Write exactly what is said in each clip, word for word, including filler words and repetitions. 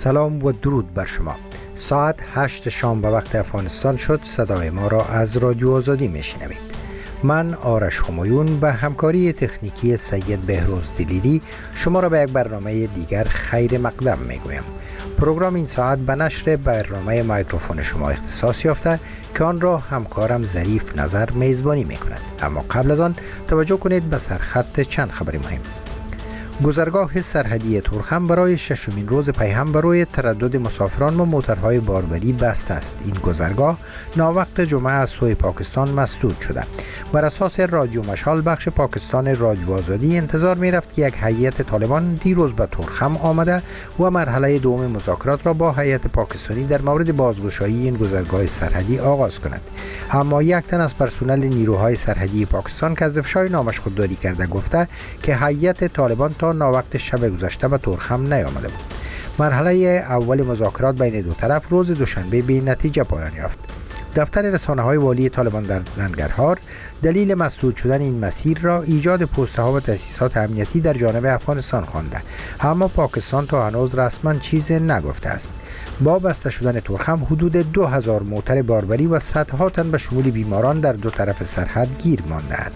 سلام و درود بر شما. ساعت هشت شام به وقت افغانستان شد. صدای ما را از رادیو آزادی میشنوید. من آرش همایون به همکاری تکنیکی سید بهروز دلیری شما را به یک برنامه دیگر خیر مقدم میگویم. پروگرام این ساعت به نشر برنامه مایکروفون شما اختصاص یافته که آن را همکارم ظریف نظر میزبانی میکند. اما قبل از آن توجه کنید به سرخط چند خبر مهم. گذرگاه سرحدی تورخم برای ششمین روز پیهم برای تردد مسافران و موترهای باربری بسته است. این گذرگاه ناوقت جمعه از سوی پاکستان مسدود شده. بر اساس رادیو مشال بخش پاکستان رادیو آزادی انتظار می رفت که یک هیئت طالبان دیروز به تورخم آمده و مرحله دوم مذاکرات را با هیئت پاکستانی در مورد بازگشایی این گذرگاه سرحدی آغاز کند. اما یک تن از پرسنل نیروهای سرحدی پاکستان که از افشای نامش خودداری کرده گفته که هیئت طالبان تا ناوقت شب گذشته به تورخم نیامده بود. مرحله اول مذاکرات بین دو طرف روز دوشنبه به نتیجه پایان یافت. دفتر رسانه‌های والی طالبان در ننگرهار دلیل مسدود شدن این مسیر را ایجاد پست‌ها و تأسیسات امنیتی در جانب افغانستان خوانده، اما پاکستان تا هنوز رسما چیزی نگفته است. با بسته شدن تورخم حدود دو هزار موتر باربری و صدها تن به شمول بیماران در دو طرف سرحد گیر مانده‌اند.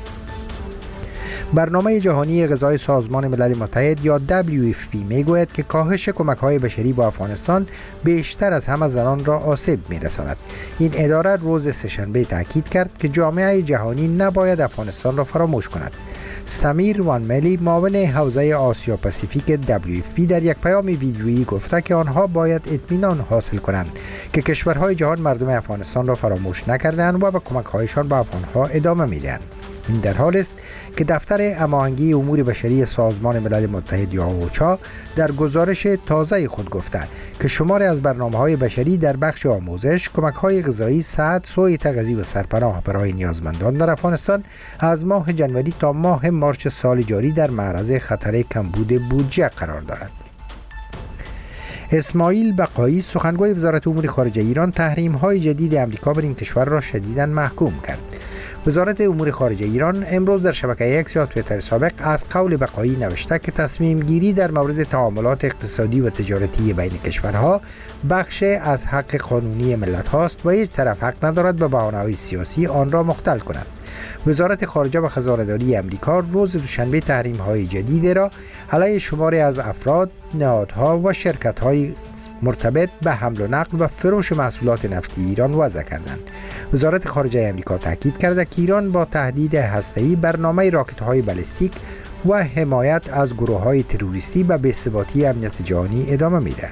برنامه جهانی غذای سازمان ملل متحد یا دبلیو اف پی میگوید که کاهش کمک‌های بشری با افغانستان بیشتر از همه زنان را آسیب می‌رساند. این اداره روز سه‌شنبه تاکید کرد که جامعه جهانی نباید افغانستان را فراموش کند. سمیر وانملی معاون حوزه آسیا پاسیفیک دبلیو اف پی در یک پیام ویدیویی گفته که آنها باید اطمینان حاصل کنند که کشورهای جهان مردم افغانستان را فراموش نکردند و به کمک‌هایشان به افغان‌ها ادامه می‌دهند. این در حال است که دفتر هماهنگی امور بشری سازمان ملل متحد یا اوچا در گزارش تازه خود گفته که شماری از برنامه‌های بشری در بخش آموزش، کمک‌های غذایی، صحت، سوء تغذیه و سرپناه برای نیازمندان در افغانستان از ماه جنوری تا ماه مارس سال جاری در معرض خطر کمبود بودجه قرار دارد. اسماعیل بقایی سخنگوی وزارت امور خارجه ایران تحریم‌های جدید آمریکا بر این کشور را شدیداً محکوم کرد. وزارت امور خارجه ایران امروز در شبکه اکس یا توییتر سابق از قول بقایی نوشته که تصمیم گیری در مورد تعاملات اقتصادی و تجارتی بین کشورها بخش از حق قانونی ملت هاست و هیچ طرف حق ندارد به بهانه‌های سیاسی آن را مختل کند. وزارت خارجه و خزانه‌داری امریکا روز دوشنبه تحریم‌های جدید را علیه شماری از افراد، نهادها و شرکت‌های مرتبط به حمل و نقل و فروش محصولات نفتی ایران وضع کردند. وزارت خارجه آمریکا تاکید کرده که ایران با تهدید هسته‌ای، برنامه راکت‌های بالستیک و حمایت از گروه‌های تروریستی به بی‌ثباتی امنیت جهانی ادامه می‌دهد.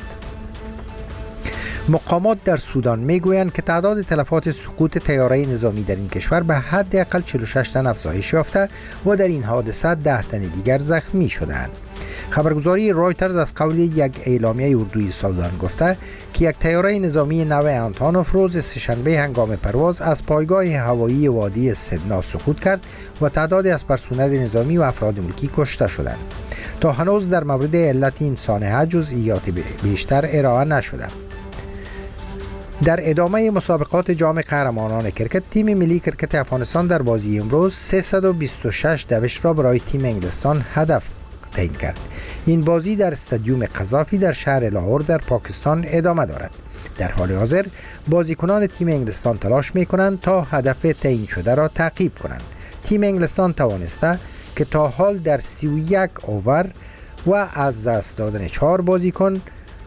مقامات در سودان میگویند که تعداد تلفات سقوط طیاره نظامی در این کشور به حداقل چهل و شش تن افزایش یافته و در این حادثه ده تن دیگر زخمی شدند. خبرگزاری رایترز از قول یک اعلامیه اردوی سودان گفته که یک طیاره نظامی نوع آنتونوف روز سه‌شنبه هنگام پرواز از پایگاه هوایی وادی سدنا سقوط کرد و تعدادی از پرسنل نظامی و افراد ملکی کشته شدند. تا هنوز در مورد علت این سانحه جزئیات بیشتر ارائه نشده. در ادامه مسابقات جام قهرمانان کرکت، تیم ملی کرکت افغانستان در بازی امروز سیصد و بیست و شش دوش را برای تیم انگلستان هدف تعیین کرد. این بازی در استادیوم قذافی در شهر لاهور در پاکستان ادامه دارد. در حال حاضر بازیکنان تیم انگلستان تلاش می کنند تا هدف تعیین شده را تعقیب کنند. تیم انگلستان توانسته که تا حال در سی و یک اوور و از دست دادن چهار بازیکن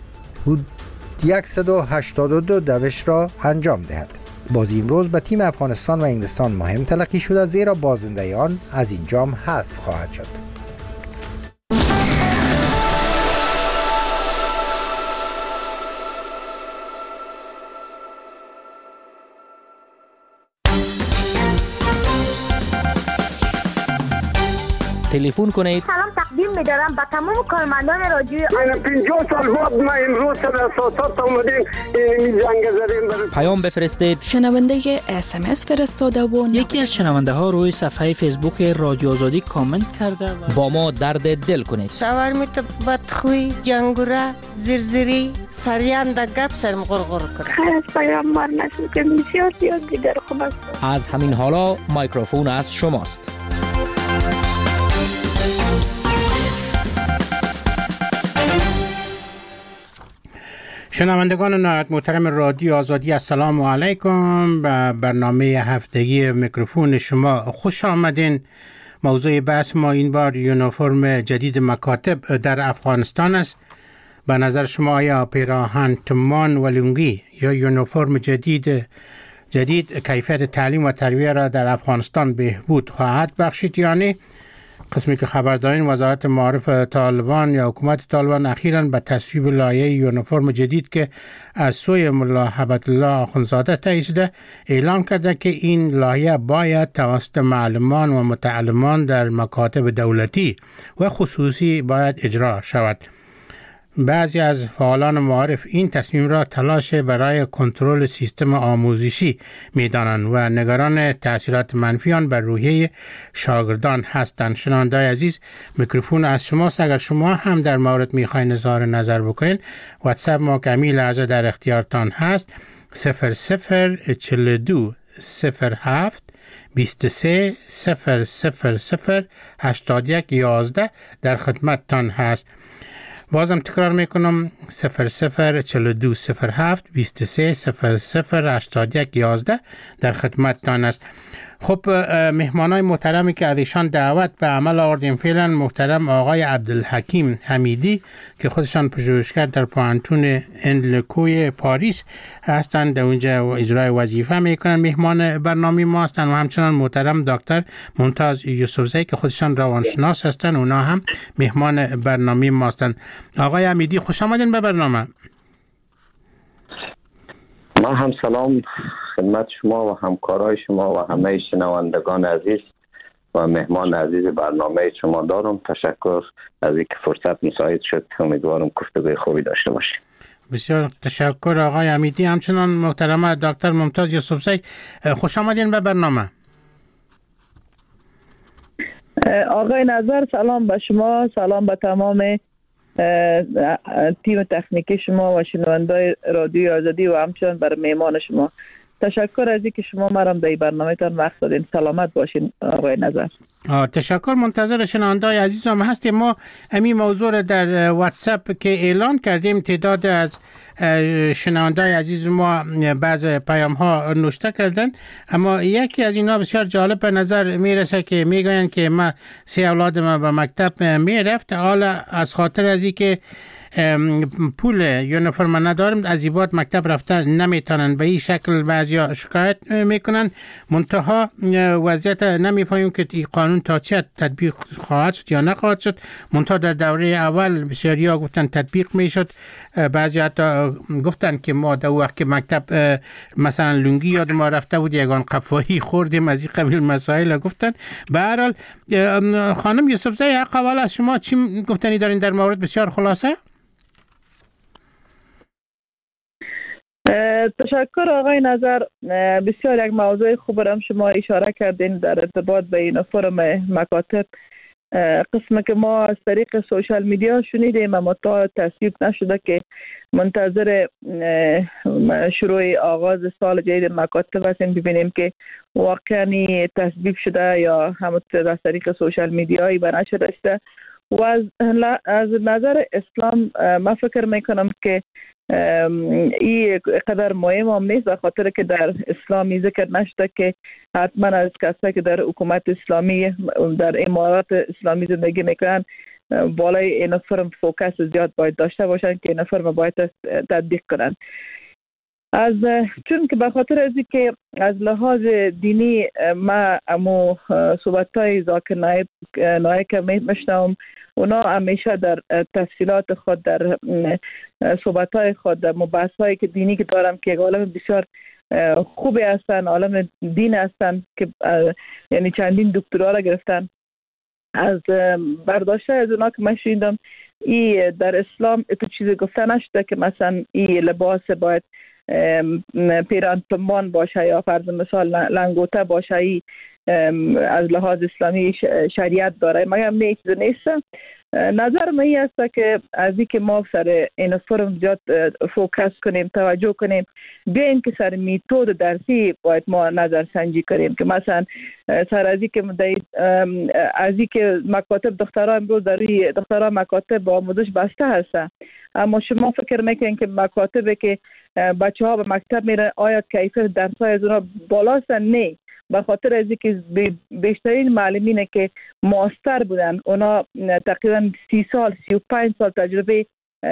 صد و هشتاد و دو دوش را انجام دهد. بازی امروز به تیم افغانستان و انگلستان مهم تلقی شده، زیرا بازنده آن از این جام حذف خواهد شد. تلفن کنید. سلام تقدیم می‌دارم به تمام کارمندان رادیو. من پنجاه سال بعد ما امروز سر اساسات اومدیم این جنگ زدیم. پیام بفرستید. شنونده اس ام اس فرستاده و یکی از شنونده ها روی صفحه فیسبوک رادیو آزادی کامنت کرده و با ما درد دل کنید. شاورمیت بدخوی، جنگوره، زرزری، سریان در گپ سرم غرغر کنه. خیلی از پیام بار نشد که بسیار زیاد دیگر خوب است. از همین حالا مایکروفون از شماست. شنوندگان نهایت محترم رادیو آزادی، السلام علیکم. به برنامه هفتگی میکروفون شما خوش آمدین. موضوع بحث ما این بار یونیفرم جدید مکاتب در افغانستان است. به نظر شما آیا پیراهن تمان و لنگی یا یونیفرم جدید جدید کیفیت تعلیم و تربیت را در افغانستان بهبود خواهد بخشید یا نه؟ قسمی که خبر دارین، وزارت معارف طالبان یا حکومت طالبان اخیراً به تصویب لایحه یونیفرم جدید که از سوی ملا هبت الله آخوندزاده تایید شده اعلام کرده که این لایحه باید توسط معلمان و متعلمان در مکاتب دولتی و خصوصی باید اجرا شود. بعضی از فعالان معارف این تصمیم را تلاش برای کنترل سیستم آموزشی می‌دانند و نگران تأثیرات منفی آن بر روحیه شاگردان هستند. شنونده‌های عزیز، میکروفون از شماست. اگر شما هم در مورد می‌خواین اظهار نظر بکنین، واتساپ ما که همین لحظه در اختیارتان هست صفر صفر چهل و دو صفر هفت بیست و سه صفر صفر صفر هشتاد و یک یازده در خدمتتان هست. بازم تکرار میکنم صفر صفر چهل و دو صفر هفت بیست و سه صفر صفر هشتاد و یک یازده در خدمتتان است. خب مهمانای محترمی که ازشان دعوت به عمل آوردیم فعلا، محترم آقای عبدالحکیم حمیدی که خودشان پژوهشگر در پانتون انلکوی پاریس هستند، در اونجا اجرای وظیفه میکنن، مهمان برنامه ما هستند، و همچنان محترم دکتر ممتاز یوسفزی که خودشان روانشناس هستند، اونا هم مهمان برنامه ما هستند. آقای حمیدی خوش آمدین به برنامه. ما هم سلام خدمت شما و همکارای شما و همه شنوندگان عزیز و مهمان عزیز برنامه شما دارم. تشکر از اینکه فرصت مساعد شد. امیدوارم گفتگوی خوبی داشته باشیم. بسیار تشکر آقای حمیدی. همچنان محترم دکتر ممتاز یوسفزی خوش آمدین به برنامه. آقای نظر سلام به شما، سلام به تمام تیم تکنیکی شما و شنوندای رادیو آزادی و همچنان بر مهمان شما. تشکر از اینکه شما مرا در برنامه تان وقت دادین. سلامت باشین آقای نظر. تشکر. منتظر شنوندای عزیزم هستیم. ما همین موضوع را در واتساپ که اعلان کردیم، تعداد از شنوندای عزیز ما بعض پیام ها نوشته کردن، اما یکی از اینا بسیار جالب به نظر میرسه که میگوین که ما سه اولاد ما به مکتب میرفت، حالا از خاطر از این که پول یونیفرم ندارم از این بعد مکتب رفتن نمیتونن. به این شکل بعضیا شکایت میکنن، منتها وضعیت نمیفهمیم که این قانون تا چه تطبیق خواهد شد یا نخواهد شد. منتها در دوره اول بسیاریا گفتن تطبیق میشد، بعضی حتی گفتن که ما در وقت که مکتب مثلا لنگی یاد ما رفته بود یگان قفایی خوردیم، از این قبیل مسائل گفتن. به هر حال خانم یوسفزی حق اول از شما چی گفتنی دارین در مورد؟ بسیار خلاصه. تشکر آقای نظر. بسیار یک موضوع خوب را شما اشاره کردین در ارتباط به یونیفرم مکاتب. قسم که ما از طریق سوشال میدیا شنیدیم اما تا تصویب نشده که منتظر شروع آغاز سال جدید مکاتب هستیم ببینیم که واقعا تصویب شده یا هم از طریق سوشال میدیایی به نشر رسیده. و از, از نظر اسلام من فکر میکنم که این قدر مهم هم نیست، خاطر که در اسلامی ذکر نشده که حتما از کسایی که در حکومت اسلامی در امارات اسلامی زندگی میکنن بالای یونیفرم فوکس زیاد باید داشته باشن که یونیفرم باید تطبیق کنن. از چون که به خاطر از که از لحاظ دینی ما امو صحبت‌های زاکر نایب نایب که میشنم، اونا همیشه در تفصیلات خود در صحبت‌های خود در مباحث‌هایی که دینی که دارم که عالم بسیار خوبی هستن، عالم دین هستن که یعنی چندین دکترا را گرفتن. از برداشته از اونا که من شنیدم ای در اسلام تو چیزی گفته نشده که مثلا ای لباس باید پیران پنبان باشه یا فرض مثال لنگوته باشه، ای از لحاظ اسلامی شریعت داره، مگر نه چیز نیست. نظر من این است که از این که ما سر این فرم زیاد فوکس کنیم، توجه کنیم، بیاین که سر میتود درسی باید ما نظر سنجی کنیم که مثلا سر از این که از این که مکاتب دخترها امروز در روی دخترها مکاتب با آموزش بسته هستن، اما شما فکر میکنین که مکاتبی که بچه ها به مکتب میرن آیا کیفیت درس های از اونها بالاستن؟ نه، به خاطر از اینکه بیشترین معلمینه که ماستر بودن اونا تقریبا سی سال سی و پنج سال تجربه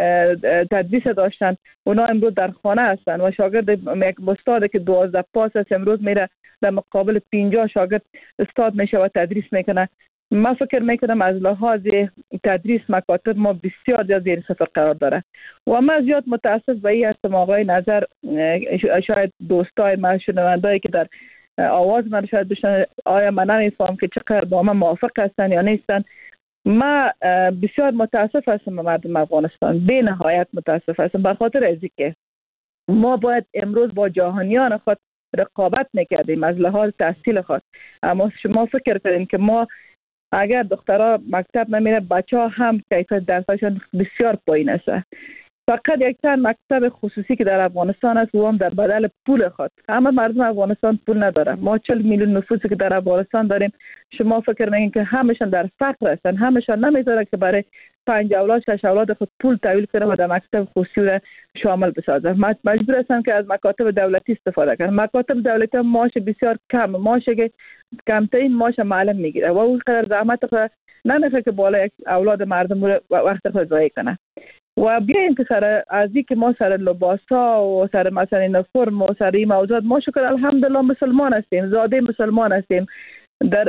تدریس داشتن، اونا امروز در خانه هستن و شاگرد یک استاد که دوازده پاس است امروز میره در مقابل پنجاه شاگرد استاد میشه و تدریس میکنه. من فکر میکنم از لحاظ تدریس مکاتب ما بسیار زیاد زیر صفر قرار داره و من زیاد متاسف به این هستم آقای نظر، شاید دوستای من شنوندایی که در آواز من شاید بشن آیا من نمیفهم که چقدر با من موافق هستن یا نیستن. من بسیار متاسف هستم به مردم افغانستان، به نهایت متاسف هستم، به خاطر از اینکه ما باید امروز با جهانیان خود رقابت میکردیم از لحاظ تحصیل خود، اما شما فکر کنین که ما اگر دخترها مکتب نمیره بچه ها هم کیفیت درسشون بسیار پایین است. فقط یک چند مکتب خصوصی که در افغانستان است و هم در بدل پول خود، اما مردم افغانستان پول نداره. ما چهل میلیون نفوسی که در افغانستان داریم، شما فکر میکنین که همشون در فقر هستن، همشون نمیذاره که برای پنج اولاد شش اولاد خود پول تحویل کنه و در مکتب خصوصی را شامل بسازه. مجبور هستن که از مکاتب دولتی استفاده کنن. مکاتب دولتی معاش بسیار کم، معاشی که کمترین معاش معلم میگیره و اون قدر زحمت خود نمیخواد که بالا یک اولاد مردم رو وقت خود ضایع کنه. و بیاین که سر از این که ما سر لباسا و سر مثلا اینفرم و سر این موضوعات ما شکر الحمدلله مسلمان هستیم، زاده مسلمان هستیم، در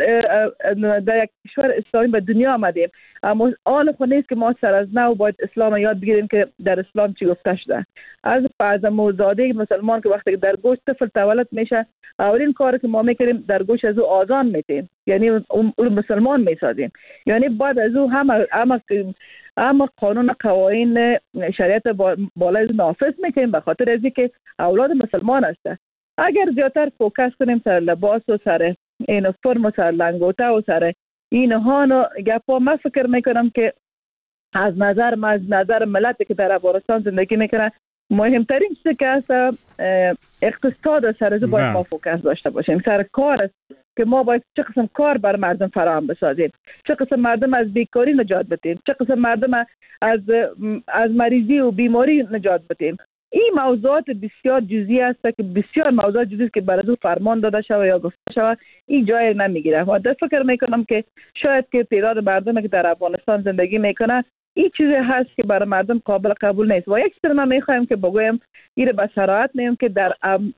در یک کشور اسلامی به دنیا آمدیم، اما آن خود نیست که ما سر از نو باید اسلام یاد بگیریم که در اسلام چی گفته شده. از از موزاده مسلمان که وقتی در گوش طفل تولد میشه، اولین کاری که ما میکنیم در گوش از او آذان میتیم، یعنی اون مسلمان میسازیم، یعنی بعد از او هم هم اما قانون قوانین شریعت بالای نافذ میکنیم به خاطر از اینکه اولاد مسلمان هسته. اگر زیادتر فوکس کنیم سر لباس و سر اینفرم و سر لنگوته و سر اینها نو گپا، من فکر میکنم که از نظر ما از نظر ملت که در افغانستان زندگی میکنه مهمترین چیزی که هست اقتصاد سر از باید ما فوکس داشته باشیم، سر کار است که ما باید چه قسم کار بر مردم فراهم بسازیم، چه قسم مردم از بیکاری نجات بدیم، چه قسم مردم از از مریضی و بیماری نجات بدیم. این موضوعات بسیار جزئی است که بسیار موضوعات جزئی است که برای فرمان داده شود یا گفته شود این جای نمیگیره. و در فکر میکنم که شاید که تعداد مردم که در افغانستان زندگی میکنه این چیزی هست که برای مردم قابل قبول نیست. و یک چیز من میخوایم که بگویم این به صراحت میگم که در ام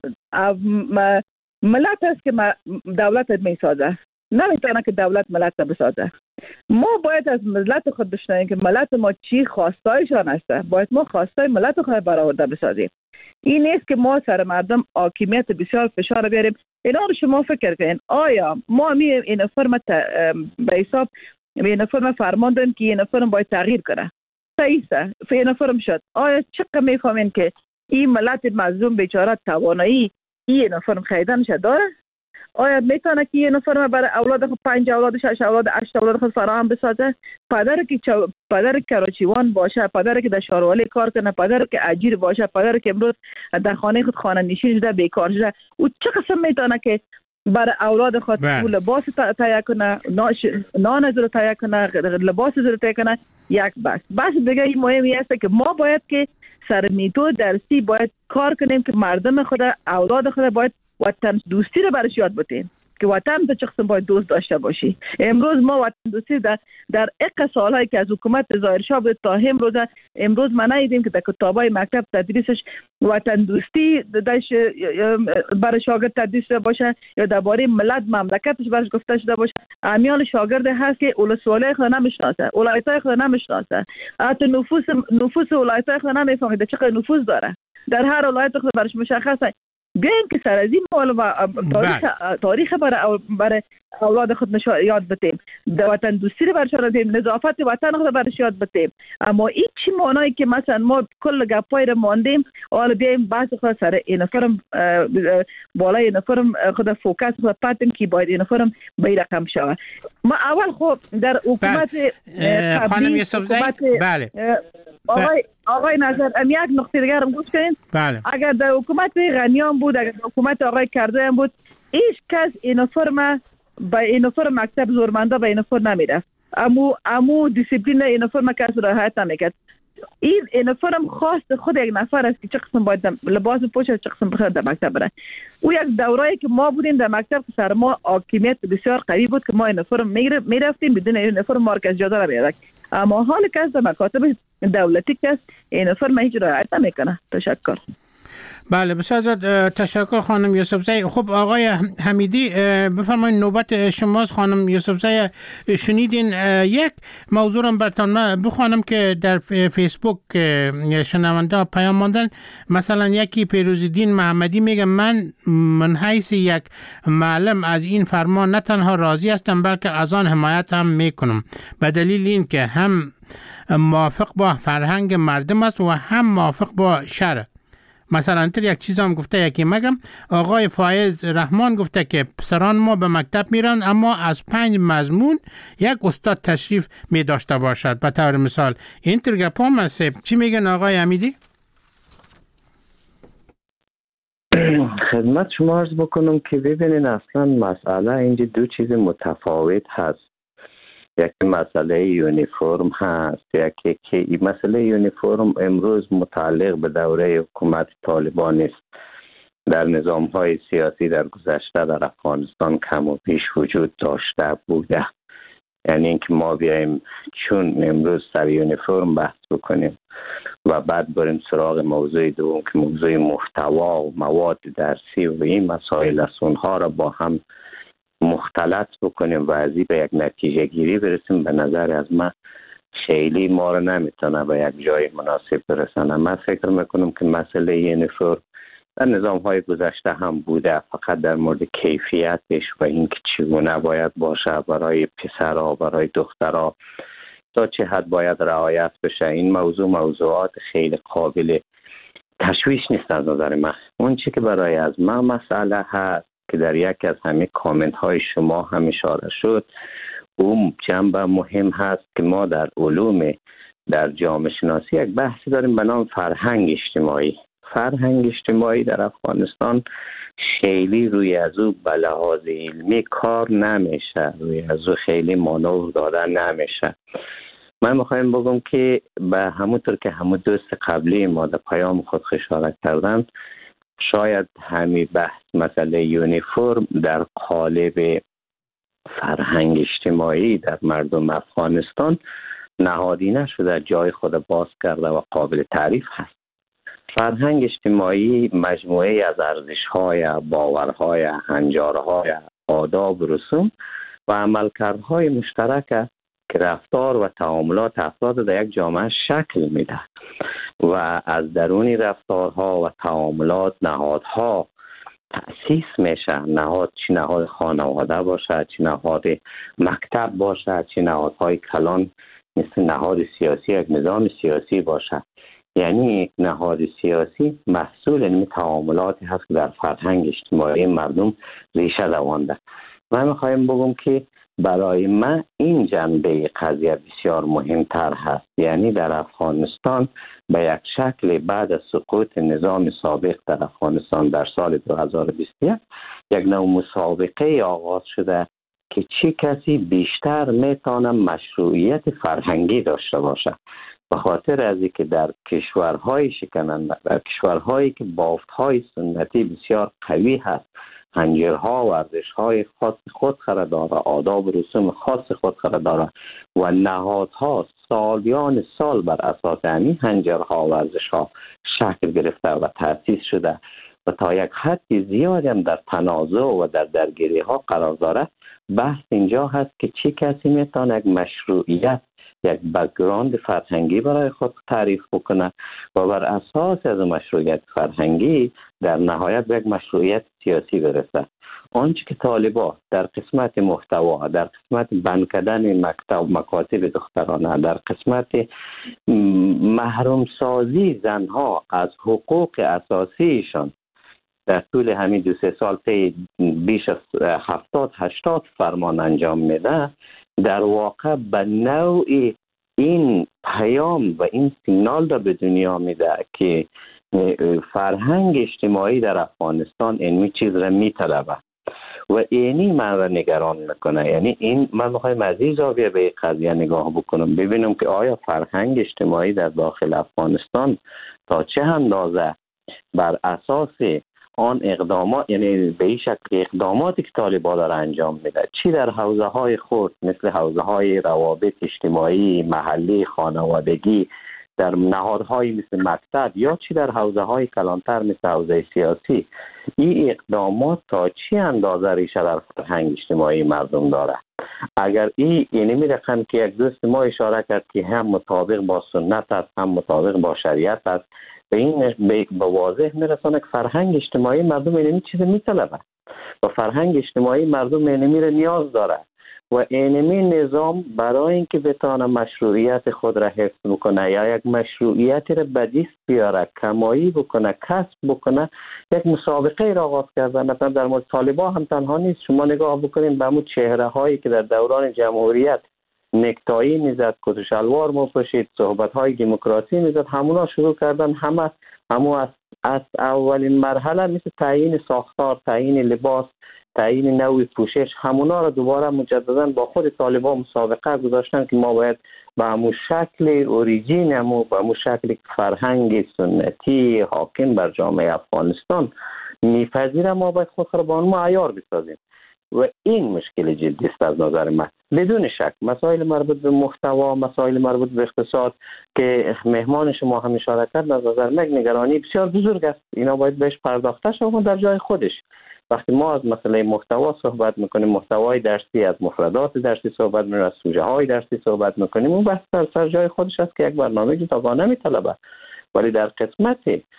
ام ملت است که دولت میسازه، نمیتونه که دولت ملت بسازه. ما باید از ملت خود بشنویم که ملت ما چی خواستایشان است، باید ما خواستای ملت خود برآورده بسازیم. این نیست که ما سر مردم حاکمیت بسیار فشار بیاریم. اینا رو شما فکر کنین آیا ما می این فرم به حساب این فرم فرمان داریم که این فرم باید تغییر کنه؟ صحیح است، این فرم شد. آیا چقدر میفهمین که این ملت مظلوم بیچاره توانایی این فرم خریدنش داره؟ آیا میتونه که یه نفر برای اولاد خود پنج اولاد شش اولاد هشت اولاد خود فراهم بسازه؟ پدر که چو... پدر کراچیوان باشه، پدر که در شاروالی کار کنه، پدر که اجیر باشه، پدر که امروز در خانه خود خانه نشین شده بیکار شده، او چه قسم میتونه که برای اولاد خود لباس تهیه کنه، نان از رو تهیه کنه، لباس از رو تهیه کنه؟ یک بس بس دیگه این مهمی است که ما باید که سر میتود درسی باید کار کنیم که مردم خود اولاد خود باید وطن دوستی رو برش یاد بدیم که وطن به چه قسم باید دوست داشته باشی. امروز ما وطن دوستی در در اق سالهایی که از حکومت ظاهرشاه بود تا امروز امروز ما ندیدیم که در کتابای مکتب تدریسش وطن دوستی داش برای شاگرد تدریس باشه یا درباره ملت مملکتش برش گفته شده باشه. امیال شاگرد هست که ولسوالی خود نمیشناسه، ولایتای خود نمیشناسه، حتی نفوس نفوس ولایتای خود نمیفهمه چقدر نفوس داره. در هر ولایت خود برش مشخصه بیایم که سر از این مال و تاریخ تاریخ برای برای اولاد خود نشان یاد بدیم، وطن دوستی رو برشان بدیم، نظافت وطن خود برش یاد بدیم. اما این چی معنایی که مثلا ما کل گپای رو ماندیم حالا بیایم بحث خود سر اینفرم بالای اینفرم خود فوکس خود پاتیم که باید اینفرم به این رقم شود. ما اول خب در حکومت خانم یوسفزی بله آقای آقای نظر ام یک نقطه دیگر هم گوش کنین. بله. اگر در حکومت غنیان بود، اگر در حکومت آقای کرده بود، هیچ کس اینفرم با اینفرم مکتب زورمنده به اینفرم نمیرفت. امو امو دیسیپلین اینفرم کس رعایت نمیکرد. این اینفرم خاص خود یک نفر است که چه قسم باید لباس پوشه، چه قسم بخواد در مکتب بره. او یک دوره‌ای که ما بودیم در مکتب که سر ما حاکمیت بسیار قوی بود که ما اینفرم میرفتیم بدون اینفرم مارک اجازه نمیداد. اما حال کس در مکاتب دولتی کس اینفرم هیچ رعایت نمیکنه. تشکر. بله بسیار زیاد تشکر خانم یوسفزی. خب آقای حمیدی بفرمایید نوبت شماست. خانم یوسفزی شنیدین. یک موضوع رو براتون من بخوانم که در فیسبوک شنونده پیام ماندن. مثلا یکی پیروزالدین محمدی میگه من من حیث یک معلم از این فرمان نه تنها راضی هستم بلکه از آن حمایت هم میکنم به دلیل این که هم موافق با فرهنگ مردم است و هم موافق با شرع. مثلا تر یک چیز هم گفته یکی مگم آقای فایز رحمان گفته که پسران ما به مکتب میرن اما از پنج مضمون یک استاد تشریف می داشته باشد به طور مثال. این تر گپ هم هست. چی میگن آقای حمیدی؟ خدمت شما عرض بکنم که ببینین اصلا مسئله اینجا دو چیز متفاوت هست. یکی مسئله یونیفرم هست، یکی که مسئله یونیفرم امروز متعلق به دوره حکومت طالبان است. در نظام های سیاسی در گذشته در افغانستان کم و بیش وجود داشته بوده. یعنی اینکه ما بیایم چون امروز سر یونیفرم بحث بکنیم و بعد بریم سراغ موضوع دوم که موضوع محتوا و مواد درسی و این مسائل است، اونها را با هم مختلط بکنیم و از این به یک نتیجه گیری برسیم، به نظر از من خیلی ما را نمیتونه به یک جای مناسب برسانه. من فکر میکنم که مسئله یونیفرم در نظام های گذشته هم بوده، فقط در مورد کیفیتش و اینکه چگونه باید باشه برای پسرها برای دخترها تا چه حد باید رعایت بشه. این موضوع موضوعات خیلی قابل تشویش نیست از نظر من. اون چی که برای از من مسئله هست که در یک از همه کامنت های شما هم اشاره شد، اون جنبه مهم هست که ما در علوم در جامعه شناسی یک بحثی داریم به نام فرهنگ اجتماعی. فرهنگ اجتماعی در افغانستان خیلی روی از او به لحاظ علمی کار نمیشه، روی از او خیلی مانور دادن نمیشه. من میخوایم بگم که به همونطور که همون دوست قبلی ما در پیام خود اشاره کردن، شاید همین بحث مسئله یونیفرم در قالب فرهنگ اجتماعی در مردم افغانستان نهادینه شده، جای خود باز کرده و قابل تعریف هست. فرهنگ اجتماعی مجموعه از ارزش‌های، باورهای، هنجارهای، آداب و رسوم و عملکردهای مشترک است که رفتار و تعاملات افراد در یک جامعه شکل میده و از درون رفتارها و تعاملات نهادها تأسیس میشه. نهاد چی نهاد خانواده باشه، چی نهاد مکتب باشه، چی نهادهای کلان مثل نهاد سیاسی یک نظام سیاسی باشه. یعنی یک نهاد سیاسی محصول این تعاملاتی هست که در فرهنگ اجتماعی مردم ریشه دوانده. من میخوایم بگم که برای من این جنبه قضیه بسیار مهمتر هست. یعنی در افغانستان به یک شکل بعد از سقوط نظام سابق در افغانستان در سال دو هزار و بیست و یک یک نوع مسابقه آغاز شده که چه کسی بیشتر میتونه مشروعیت فرهنگی داشته باشه. به خاطر از اینکه در کشورهای شکننده، در کشورهایی که بافتهای سنتی بسیار قوی هست، هنجرها و ارزش‌های خاص خود خود داره، آداب و رسوم خاص خود خود داره و نهادها سالیان سال بر اساس همین هنجرها و ارزش‌ها شکل گرفته و تأسیس شده و تا یک حد زیادی هم در تنازع و در درگیری‌ها قرار داره. بحث اینجا هست که چه کسی میتونه یک مشروعیت، یک بک‌گراند فرهنگی برای خود تعریف بکنه و بر اساس از مشروعیت فرهنگی در نهایت به یک مشروعیت سیاسی برسه. آنچه که طالبان در قسمت محتوا، در قسمت بند کردن مکتب مکاتب دخترانه، در قسمت محروم سازی زنها از حقوق اساسیشان در طول همین دو سه سال طی بیش از هفتاد هشتاد فرمان انجام میده، در واقع به نوعی این پیام و این سیگنال را به دنیا میده که فرهنگ اجتماعی در افغانستان این چیز را میطلبه و اینی من را نگران میکنه. یعنی این من میخوایم از این زاویه به این قضیه نگاه بکنم، ببینم که آیا فرهنگ اجتماعی در داخل افغانستان تا چه اندازه بر اساس آن اقدامات، یعنی به این شکل اقداماتی که طالبان داره انجام میده، چی در حوزه های خود مثل حوزه های روابط اجتماعی، محلی، خانوادگی، در نهادهای مثل مکتب، یا چی در حوزه های کلانتر مثل حوزه سیاسی، این اقدامات تا چی اندازه ریشه در فرهنگ اجتماعی مردم داره. اگر این یعنی می رقم که یک دوست ما اشاره کرد که هم مطابق با سنت است هم مطابق با شریعت است، به این به واضح میرسانه که فرهنگ اجتماعی مردم اینمی چیز میطلبه و فرهنگ اجتماعی مردم اینمی را نیاز داره و اینمی نظام برای اینکه بتانه مشروعیت خود را حفظ بکنه یا یک مشروعیتی را به دست بیاره، کمایی بکنه، کسب بکنه، یک مسابقه را آغاز کرده. مثلا در مورد طالبان هم تنها نیست، شما نگاه بکنید به همون چهره هایی که در دوران جمهوریت نکتایی میزد، کت و شلوار میپوشید، صحبت های دموکراسی میزد، همونا شروع کردن همه همو از, از اولین مرحله مثل تعیین ساختار، تعیین لباس، تعیین نوع پوشش، همونا را دوباره مجددا با خود طالبان مسابقه گذاشتن که ما باید به همون شکل اوریجین، همون به همون شکل فرهنگ سنتی حاکم بر جامعه افغانستان میپذیره، ما باید خود را با اون معیار بسازیم و این مشکل جدی است از نظر من. بدون شک مسائل مربوط به محتوا، مسائل مربوط به اقتصاد که مهمان شما هم اشاره کرد، از نظر من نگرانی بسیار بزرگ است. اینا باید بهش پرداخته شود در جای خودش. وقتی ما از مسئله محتوا صحبت میکنیم، محتوای درسی، از مفردات درسی صحبت میکنیم، از سوژه های درسی صحبت میکنیم، اون بحث در سر جای خودش است که یک برنامه جداگانه میطلبه. ولی در قسمت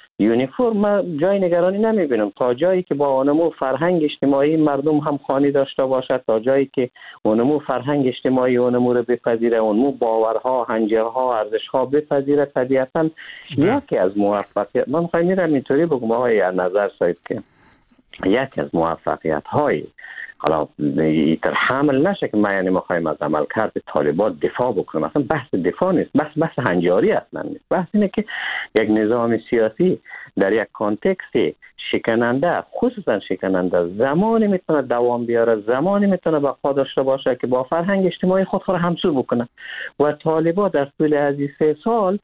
یونیفرم جای نگرانی نمیبینم تا جایی که با اونمو فرهنگ اجتماعی مردم هم خانی داشته باشد، تا جایی که اونمو فرهنگ اجتماعی اونمو رو بپذیره، اونمو باورها، هنجرها، ارزشها بپذیره، طبیعتا یکی از موفقیت، من میخوایم میرم اینطوری بگم آقای نظر صاحب که یکی از موفقیت های حالا تر حمل نشه که ما یعنی میخوایم از عمل کرد طالبان دفاع بکنیم، اصلا بحث دفاع نیست، بحث بحث هنجاری اصلا نیست. بحث اینه که یک نظام سیاسی در یک کانتکست شکننده، خصوصا شکننده، زمانی میتونه دوام بیاره، زمانی میتونه بقا داشته باشه که با فرهنگ اجتماعی خود را همسو بکنه و طالبان در طول از سه سال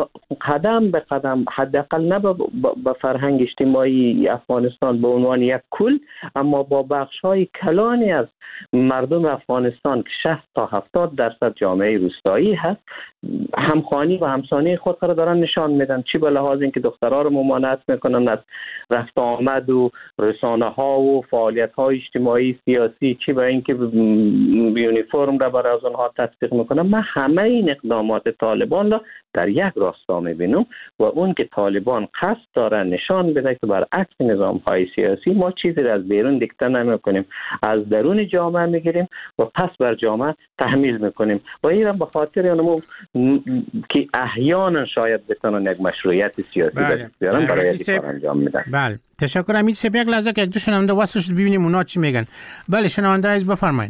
قدم به قدم، حداقل نه با فرهنگ اجتماعی افغانستان به عنوان یک کل، اما با بخش‌های کلانی از مردم افغانستان که شصت تا هفتاد درصد جامعه روستایی هست، همخوانی و همسانی خود را دارن نشان میدن، چی به لحاظ اینکه دخترها رو ممانعت میکنن از رفت آمد و رسانه ها و فعالیت های اجتماعی سیاسی، چی به اینکه یونیفرم را برای از اونها تطبیق میکنن. من همه این اقدامات طالبان را در یک راستا میبینم و اون که طالبان قصد دارن نشان بده که برعکس نظام های سیاسی ما چیزی را از بیرون دیکته نمیکنیم، از درون جامعه میگیریم و پس بر جامعه تحمیل میکنیم و این به خاطر اونمو که احیانا شاید بتونن یک مشروعیت سیاسی بله. بیارن برای دیگر انجام میدن. بله تشکر. امید سپ یک لحظه که یک دو شنونده واسه ببینیم اونا چی میگن. بله شنونده عزیز بفرمایید.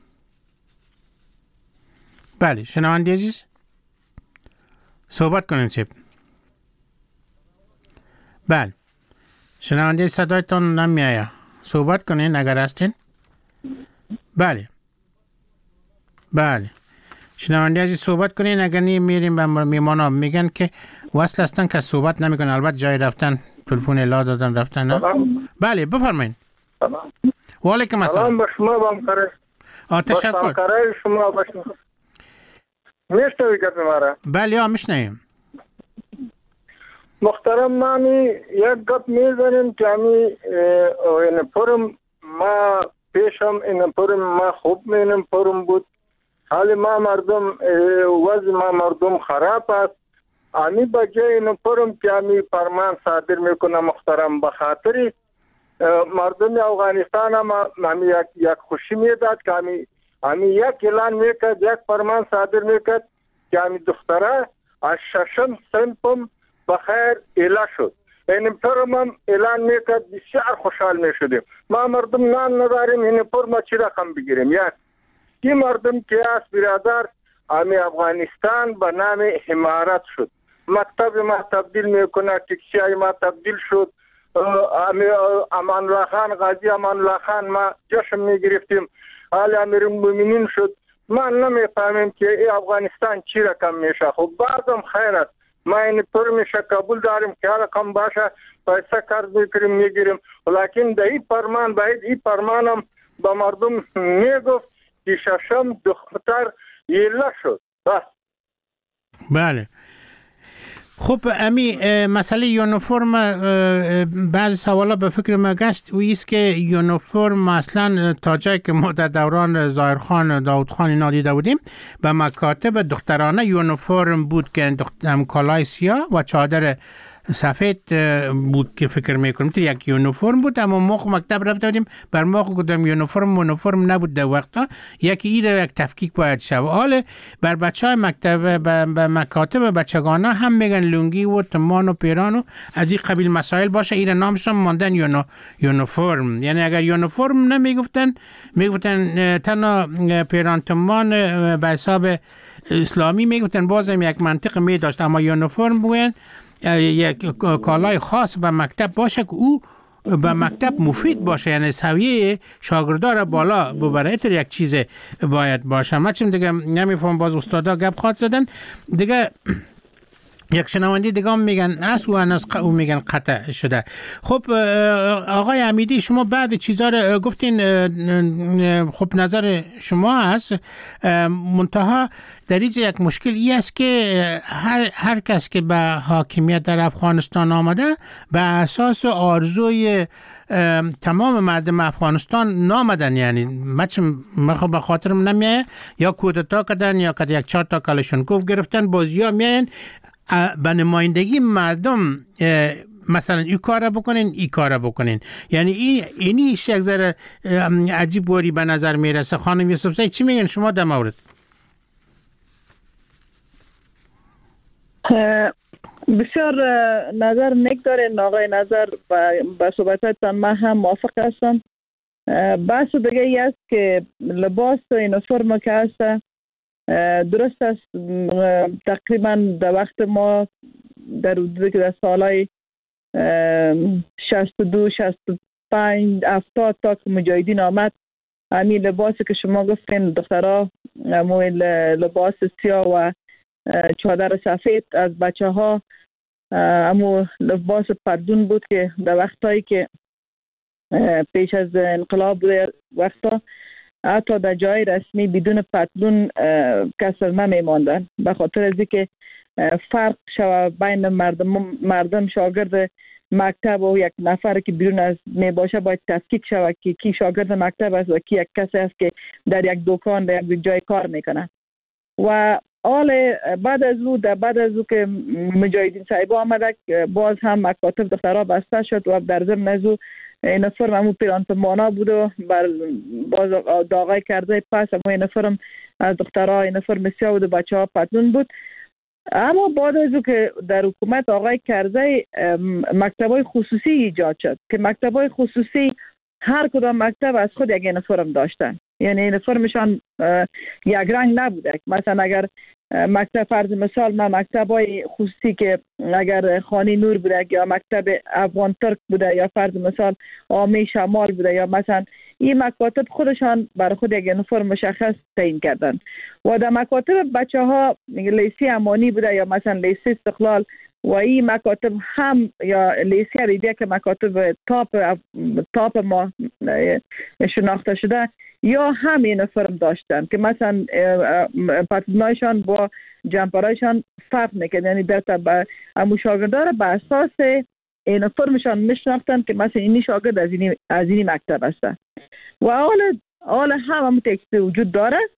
بله شنونده عزیز صحبت کنین سپ. بله شنونده صدایتون نمیایه، صحبت کنین اگر هستین. بله بله شنونده عزیز صحبت کنین، اگر نی میریم به میمانا میگن که وصل هستن که صحبت نمیکنن، البته جای رفتن تلفن الا دادن رفتن نه. بله بفرمایید. و علیکم السلام. سلام به شما و همکار. تشکر. همکارای شما باشه. میشنوی که مرا؟ بله ها میشنویم. محترم مانی یک گپ میزنیم که همی این پرم ما پیشم این پرم ما خوب مینم پرم بود، حال ما مردم وضع ما مردم خراب است امی بجای اینفرم که امی فرمان صادر میکنه محترم، به خاطر مردم افغانستان هم امی یک, یک خوشی میداد که امی, امی یک اعلان میکرد، یک فرمان صادر میکرد که امی دختره از ششم سنپم بخیر ایلا شد. این فرم هم اعلان میکرد، بسیار خوشحال میشدیم. ما مردم نان نداریم، این فرم چی رقم بگیریم؟ یک این مردم که از برادر امی افغانستان به نام حمارت شد. مکتب ما تبدیل میکنه، تکسی های ما تبدیل شد. امی امان الله خان، غازی امان الله خان ما جشن میگرفتیم، حال امیر المؤمنین شد. ما نمیفهمیم که ای افغانستان چی رقم میشه. خب بعدم خیرت ما این فرمش قبول داریم که رقم باشه، پیسه کارد میکنیم میگیریم، ولیکن در این فرمان باید این فرمانم به مردم میگفت که ششم دختر ایلا شد. بس. بله. خب امی مسئله یونیفرم، بعض سوالا به فکر ما گشت و ایست که یونیفرم اصلا تا جایی که ما در دوران ظاهرخان داودخان اینا دیده بودیم به مکاتب دخترانه یونیفرم بود که کالای سیاه و چادر سفید بود که فکر میکنم تو یک یونیفرم بود. اما ما مکتب رفته بودیم بر ما گفتم یونیفرم یونیفرم نبود در وقتا، یکی ایره یک تفکیک باید شد. حالا بر بچه های مکتب به مکاتب بچگانه هم میگن لونگی و تمان و پیران و از این قبیل مسائل باشه، ایره نامشون ماندن یونو یونیفرم. یعنی اگر یونیفرم نمیگفتن، میگفتن تنها پیران تمان به حساب اسلامی میگفتن، بازم یک منطق می داشت. اما یونیفرم بوین یک کالای خاص به مکتب باشه که او به مکتب مفید باشه، یعنی سویه شاگردا را بالا ببره. اتر یک چیز باید باشه. من چیم دیگه نمیفهم، باز استادا گپ خواد زدن دیگه. یک شنوندی دیگه هم میگن اس و انس او میگن قطع شده. خب آقای امیدی، شما بعد چیزا رو گفتین، خب نظر شما هست، منتها در اینجا یک مشکل ای است که هر هر کس که به حاکمیت در افغانستان آمده به اساس آرزوی تمام مردم افغانستان نامدن. یعنی من به خاطرم نمیه یا کودتا کردن یا که یک چهار تا کلاشینکوف گرفتن، بازیا میان به نمایندگی مردم مثلا این کار بکنین این کار بکنین. یعنی این اینیش یک ذره عجیب باری به نظر میرسه. خانم یوسفزئی چی میگن شما در مورد؟ بسیار نظر نیک دارین آقای نظر، با صحبتتان من هم موافق هستم. بحث دیگه ای است که لباس یونیفرم که هست درست است. تقریبا در وقت ما در حدود که در سالهای شصت و دو شصت و پنج هفتاد تا که مجاهدین آمد، همین لباسی که شما گفتین دخترها، همون لباس سیاه و چادر سفید از بچه ها، همون لباس پردون بود که در وقتایی که پیش از انقلاب بوده وقتا حتی در جای رسمی بدون پتلون کس نمی ماندن، به خاطر از اینکه فرق شوه بین مردم مردم شاگرد مکتب و یک نفر که بیرون از می باشه باید تفکیک شوه که کی شاگرد مکتب است و کی یک کسی است که در یک دکان در یک جای کار میکنه. و حال بعد از او در بعد از او که مجاهدین صاحب آمده باز هم مکاتب دخترها بسته شد و در ضمن از او یونیفرم همون پیرانتمانا بود و بر باز داغای کرده پس همون یونیفرم از دخترها یونیفرم سیاه بود و بچه ها پتلون بود. اما بعد از او که در حکومت آقای کرزی مکتبای خصوصی ایجاد شد که مکتبای خصوصی هر کدام مکتب از خود یک یونیفرم داشتن، یعنی یونیفرمشان یک رنگ نبوده. مثلا اگر مکتب فرض مثال ما مکتبای خصوصی که اگر خانی نور بوده یا مکتب افغان ترک بوده یا فرض مثال عامه شمال بوده یا مثلا این مکاتب خودشان برای خود یک یونیفرم مشخص تعیین کردن. و در مکاتب بچه ها لیسی امانی بوده یا مثلا لیسی استقلال و این مکاتب هم یا لیسی ریدیه که مکاتب تاپ تاپ ما شناخته شده یا هم یونیفرم داشتن که مثلا پتلونایشان با جمپرایشان فرق میکرد، یعنی در تبع امو شاگردا را به اساس یونیفرمشان میشناختن که مثلا اینی شاگرد از اینی از اینی مکتب هستن. و حال حال هم هم تکست وجود داره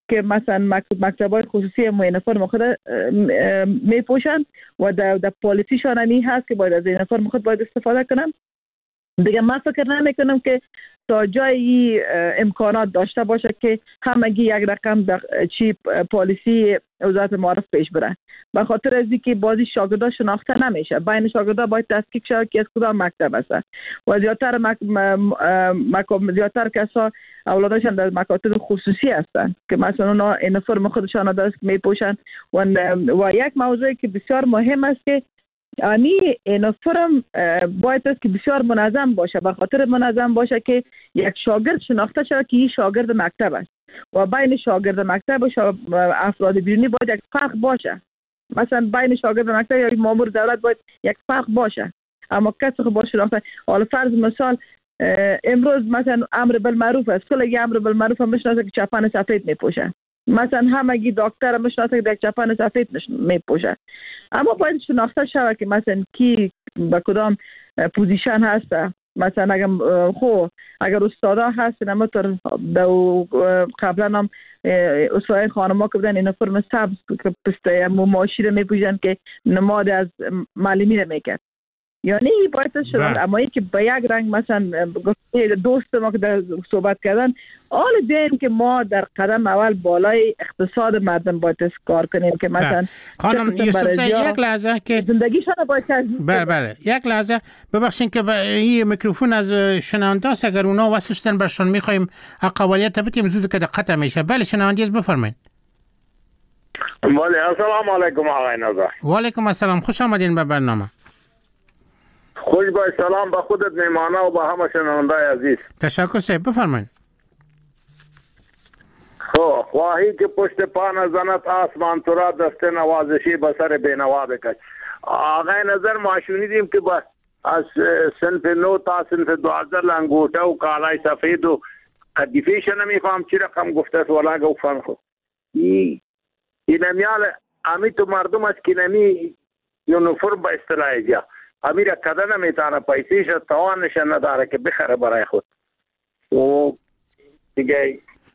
که مثلا مکتب‌های خصوصی هم یونیفرم خود میپوشن و در در پالیسیشان هم هست که باید از یونیفرم خود باید استفاده کنن. دیگه من فکر نمیکنم که تا جایی امکانات داشته باشه که همگی یک رقم در چی پالیسی وزارت معارف پیش بره. به خاطر از اینکه بازی شاگردا شناخته نمیشه، بین شاگردا باید تحقیق شود که از کدام مکتب است و زیادتر مک... مک... زیادتر کسا اولادشان در مکاتب خصوصی هستند که مثلا اونا یونیفرم خودشان دست میپوشن و و یک موضوعی که بسیار مهم است که یعنی یونیفرم باید است که بسیار منظم باشه، به خاطر منظم باشه که یک شاگرد شناخته شود که این شاگرد مکتب است و بین شاگرد مکتب و شا... افراد بیرونی باید یک فرق باشه. مثلا بین شاگرد مکتب یا مامور دولت باید یک فرق باشه، اما کسی خود باید شناخته. حالا فرض مثال امروز مثلا امر بالمعروف است، کل یک امر بالمعروف هم میشناسه که چپن سفید میپوشه، مثلا همگی دکتر هم میشناسه که یک چپن سفید میپوشه، اما باید شناخته شود که مثلا کی به کدام پوزیشن هسته. مثلا اگر خو اگر استادا هستن اما تر دو قبلا هم استادای خانم‌ها که بودن یونیفرم سبز که پسته ماشی رو میپوشن که نماد از معلمی رو میکرد. یعنی باید شد، اما ای که به یک رنگ مثلا دوست ما که در صحبت کردن آل دین که ما در قدم اول بالای اقتصاد مردم باید کار کنیم که مثلا خانم یوسف یک لحظه که زندگیشان باید تضمین بله بله یک لحظه ببخشید که این میکروفون از شنونده است، اگر اونا وصل شدن برشان میخوایم قوالیت بتیم زود که قطع میشه. بله شنونده است، بفرمایید. بله السلام علیکم آقای نظر. و علیکم السلام، خوش آمدین به برنامه. خوش باش، سلام به خودت میمانه و به همه شنونده عزیز. تشکر صاحب، بفرمایید. خب خواهی که پشت پا نزند آسمان تو را دست نوازشی به سر بینوا بکش. آقای نظر ما شنیدیم که با از صنف نو تا صنف دوازده لنگوټه و کالای سفید و قدیفیش نمیفهم چی رقم گفته است ولا گفتن خود این نمیال امی تو مردم است که نمی یونیفرم به اصطلاح جا امیر کده نمیتونه پیسیش توانش نداره که بخره برای خود و دیگه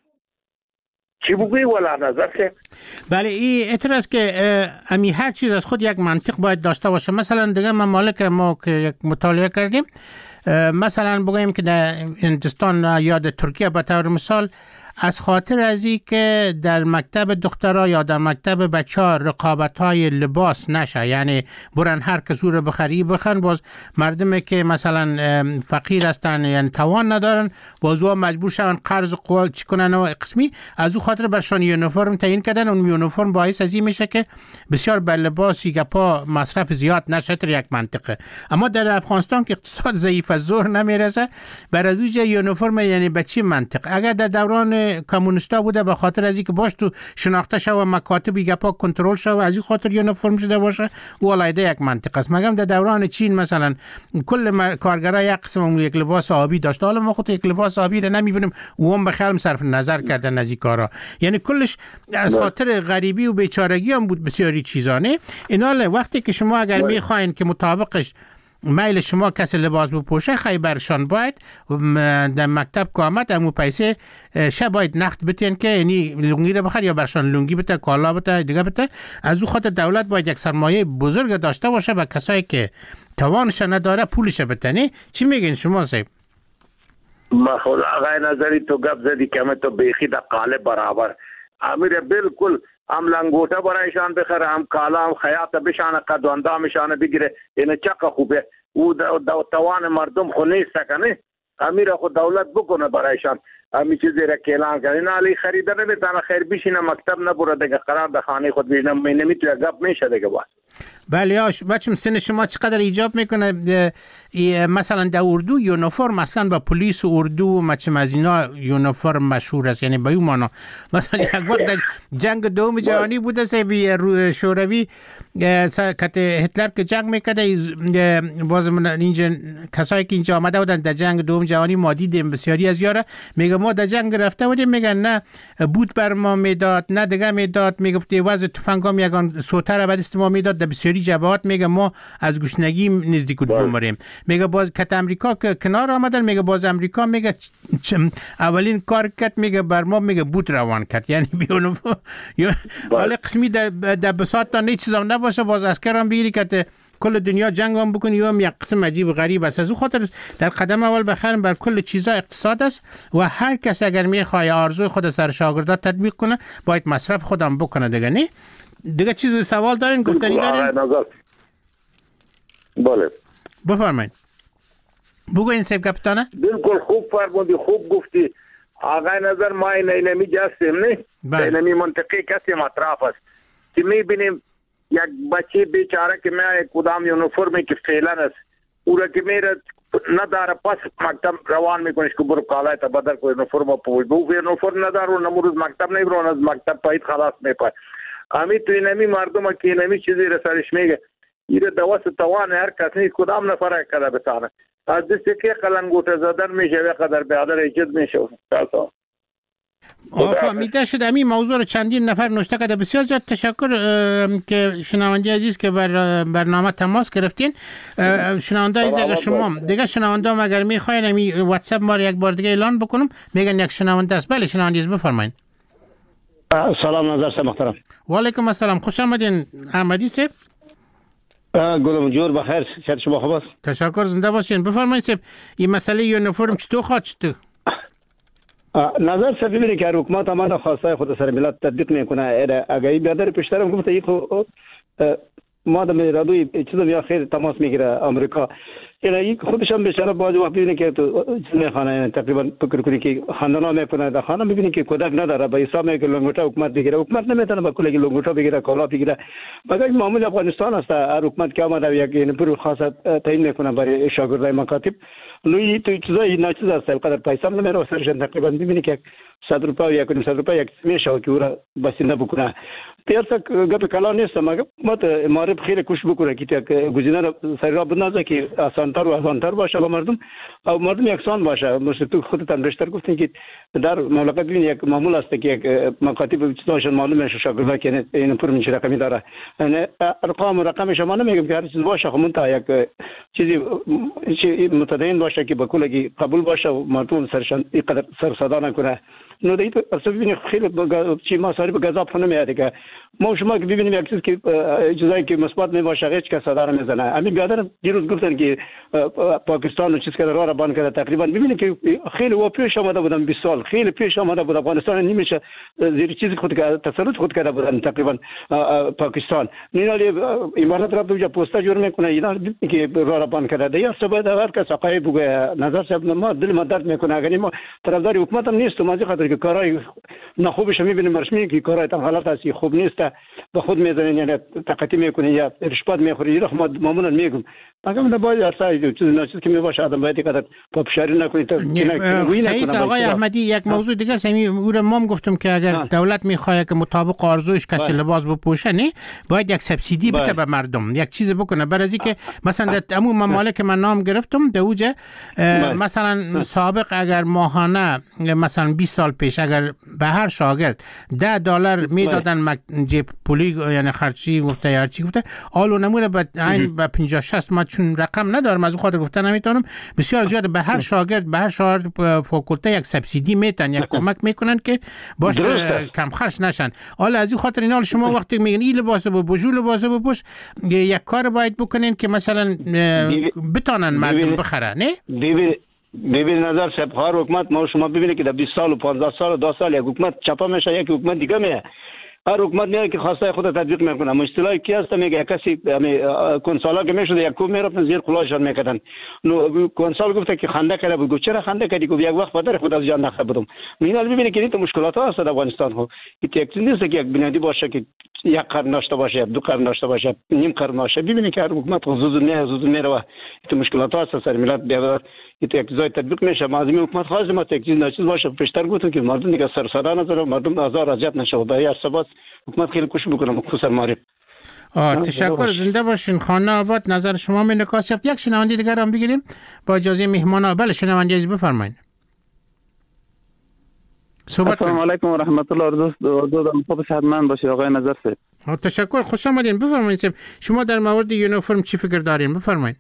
چی بگوی ولا نظر که بله این اعتراض که امی هر چیز از خود یک منطق باید داشته باشه. مثلا دیگه ممالک ما که یک مطالعه کردیم، مثلا بگوییم که در هندوستان یا در ترکیه به طور مثال از خاطر از این که در مکتب دخترها یا در مکتب بچه‌ها رقابت‌های لباس نشه، یعنی برن هر کس رو بخری بخرن، باز مردمی که مثلا فقیر هستن یعنی توان ندارن باز او مجبور شون قرض قول چی کنن و قسمی از او خاطر برشان یونیفرم تعیین کردن. اون یونیفرم باعث از این میشه که بسیار بر لباس گپا مصرف زیاد نشه، در یک منطقه. اما در افغانستان که اقتصاد ضعیف از ظهر نمیرسه، بر از اوج یونیفرم یعنی به چی منطق؟ اگر در دوران کمونیستا بوده به خاطر از اینکه باش تو شناخته شو و مکاتب گپا کنترل شو از این خاطر یونیفرم شده باشه، ولایده یک منطقه است. مگم در دوران چین مثلا کل کارگرا یک قسم یک لباس آبی داشت، حالا ما خود یک لباس آبی رو نمیبینیم و هم به خیال صرف نظر کردن از این کارا، یعنی کلش از خاطر غریبی و بیچارگی هم بود بسیاری چیزانه. اینا وقتی که شما اگر میخواین که مطابقش میل شما کسی لباس بپوشه خیلی برشان باید در مکتب که آمد امو پیسه شب باید نقد بتین که یعنی لونگی رو بخر یا برشان لونگی بته کالا بته دیگه بته. از او خاطر دولت باید یک سرمایه بزرگ داشته باشه به کسایی که توانش نداره پولش بتنه. چی میگین شما صاحب؟ ما خود آقای نظری تو گپ زدی که همه تو بیخی در قالب برابر امیر بالکل هم لنگوټه برایشان بخره هم کالا هم خیاطه بشانه قدونده میشانه بگیره، اینه چقه خوبه او د توان مردم خو نیست کنه امیر خو دولت بکنه برایشان امی چیزی را که اعلان کنه نه علی خریده نمیتونه خیر بشینه مکتب نبره دیگه قرار به خانه خود بشینه نمیتونه گپ میشه دیگه باز. بله آش بچم سن شما چقدر ایجاب میکنه مثلا در اردو یونیفرم اصلا با پلیس و اردو مچم از اینا یونیفرم مشهور است، یعنی به اون معنا مثلا یک وقت در جنگ دوم جهانی بوده سه شوروی کت هتلر که جنگ میکرده باز من اینجا کسایی که اینجا آمده بودن در جنگ دوم جهانی ما دیدیم بسیاری از یاره میگم ما در جنگ رفته بودیم میگن نه بود بر ما میداد نه دیگه میداد، میگفت وضع تفنگام یگان سوتر بعد است ما میداد. در بسیاری جبهات میگه ما از گشنگی نزدیک بود بمریم. میگه باز کت امریکا که کنار آمدن، میگه باز امریکا میگه اولین کار کرد میگه بر ما میگه بود روان کرد. یعنی بیونو حالا قسمی در بساط تا نه چیزام نباشه باز اسکرام بگیری که کل دنیا جنگ هم بکنی یا هم یک قسم عجیب و غریب است. از او خاطر در قدم اول بخرم بر کل چیزا اقتصاد است و هر کس اگر میخواد آرزوی خود سر شاگردات تطبیق کنه باید مصرف خودم بکنه دیگه. نه دیگه چیز سوال دارین گفتنی دارین؟ بله بفرمایید. بگوین سیب کپتانه. بالکل خوب فرمودی، خوب گفتی. آقای نظر ما این اینمی جستیم نه اینمی منطقی کسی مطرف است که میبینیم یک بچه بیچاره که میاره کدام یونیفرمی که فعلا است او را که میره نداره پس مکتب روان میکنش که برو کالای تا بدل کو یونیفرم پوش بو یونیفرم نداره و نمروز مکتب نمیرون از مکتب پایید خلاص میپای. امی تو اینمی مردم که اینمی چیزی را سرش میگه ایره دوست توان هر کس نیست کدام نفر کرده بتانه از دستی که قلنگوت زدن میشه و قدر بیادر ایجاد میشه. آفا میده شد امی موضوع رو چندین نفر نوشته کرده. بسیار زیاد تشکر که شنونده عزیز که بر برنامه تماس گرفتین. شنونده عزیز اگر شما دیگه شنونده هم اگر میخواین امی واتساپ ما رو یک بار دیگه اعلان بکنم میگن یک شنونده است. بله شنونده عزیز بفرمایید. سلام نظر صاحب محترم. و علیکم السلام، خوش آمدین احمدی صاحب. گلم جور بخیر، شاید شما خوب است. تشکر، زنده باشین. بفرمایید صاحب این مسئله یونیفرم چطور خواهد شد؟ نظر صاحب ببینید که حکومت آمده خواسته خود سر ملت تطبیق میکنه. اگر این بیادر پیشترم گفته یک ما در رادوی چیزا یا خیر تماس میگیره آمریکا، یعنی خودش هم بیچاره باز وقت ببینید که تو چیز میخوانه تقریبا فکر کنی که خاندانا میکنه در خانه میبینید که کودک نداره به حساب میگه لنگوٹا حکومت بگیره. حکومت نمیتونه با کلی لنگوٹا بگیره کالا بگیره. مگر این معمول افغانستان است. هر حکومت که آمده یک یعنی پرو خاصه تعیین میکنه برای شاگردای مکاتب. نوی تو چیزای ناچیز است. قدر پیسه هم نمیره سرشن تقریبا ببینید که صد روپیه یا کنیم صد روپیه یک میشه که او را بسنده بکنه. پیرسا گپ کلا نیست مگر مت معرف خیر کوش بکنه که گزینه سر را بندازه که آسان‌تر و آسان‌تر باشه با مردم او مردم یکسان باشه. مثل تو خودتان بیشتر گفتین که در مملکت ببین یک معمول است که یک مکاتب چیزاشون معلوم میشه شاگردا که این فرم چه رقمی داره. یعنی ارقام رقم شما نمیگم که هر چیز باشه خب منتها یک چیزی چیزی متدین باشه که به کلی قبول باشه و مردم سرشان اینقدر سر صدا نکنه. نو دیت اصلا ببینید خیلی چی مصارف گذاب خونه میاد که ما شما که ببینیم یک چیز که جزایی که مثبت میباشه هیچ کس صدا نمیزنه. همین بیادر دیروز گفتن که پاکستان و چیز که راه را بند کرده. تقریبا ببینید که خیلی و پیش آمده بودن بیست سال خیلی پیش آمده بود افغانستان نمیشه زیر چیزی خود که تسلط خود کرده بودن تقریبا پاکستان. نیالی امارات را دوجا پوستا جور میکنه اینا که راه را بند کرده. یا سبب هر کس حقایق بگه. نظر صاحب ما دل ما درد میکنه. اگر ما طرفدار حکومت هم نیست ما خاطر که کارهای نخوبش میبینیم رسمی که کارهای تن حالت هستی خوب نیست به خود میزنین یعنی تقاطی میکنین یا رشوت میخورین. رو ما معمولا میگم مگر من باید ارسای چیز ناچیز که میباشه آدم باید قدر پاپشاری نکنید. سعید آقای احمدی یک موضوع دیگه سمی او را ما گفتم که اگر دولت میخواد که مطابق آرزوش کسی لباس بپوشه نه باید یک سبسیدی بده به مردم یک چیز بکنه. برای اینکه مثلا در عموم ممالک من نام گرفتم دوجه مثلا سابق اگر ماهانه مثلا بیست سال پیش اگر به هر شاگرد ده دلار میدادن جیب پولی یعنی خرچی گفته یا چی گفته آلو نمونه به عین به پنجاه شصت ما چون رقم ندارم از خاطر گفتن نمیتونم بسیار زیاد به هر شاگرد به هر شاگرد فاکولته یک سبسیدی میتن یک کمک میکنن که باش کم خرج نشن. حالا از این خاطر اینا شما وقتی میگن این لباس بپوش لباس بپوش یک کار باید بکنین که مثلا بتونن مردم بخره. نه ببین نظر صاحب هر حکومت ما شما ببینید که در بیست سال و پانزده سال و دو سال یک حکومت چپا میشه یک حکومت دیگه میه. هر حکومت میاد که خواسته خود تطبیق میکنه. مشکلی کی هست میگه کسی کنسولا که میشد یک کو میرفتن زیر قلاشان میکردن. نو کنسول گفته که خنده کرده بود. چرا خنده کردی؟ گفت یک وقت پدر خود از جان نخه بودم. مینال ببینید که این مشکلات ها هست در افغانستان. خو این یک نیست که یک بنیادی باشه که یک قرن داشته باشه دو قرن داشته باشه نیم قرن باشه. ببینید که هر حکومت حدود نه حدود میره. این مشکلات هست سر ملت بیاد این یک جای تطبیق میشه. معظم حکومت خاص ما یک چیز ناچیز باشه پیشتر گفتم که مردم دیگه سر صدا نذاره مردم آزار اذیت نشه. برای ارتباط حکومت خیلی کوشش میکنه خصوصا معرف. آه تشکر زنده باشین. خانه آباد نظر شما می نکاسب. یک شنونده دیگر هم بگیریم با اجازه مهمان. بله شنونده عزیز بفرمایید. السلام علیکم و رحمت الله. دوست دارم خوب صحتمند باشید آقای نظر صاحب. تشکر، خوش آمدین. بفرمایید صاحب، شما در مورد یونیفرم چی فکر دارین؟ بفرمایید.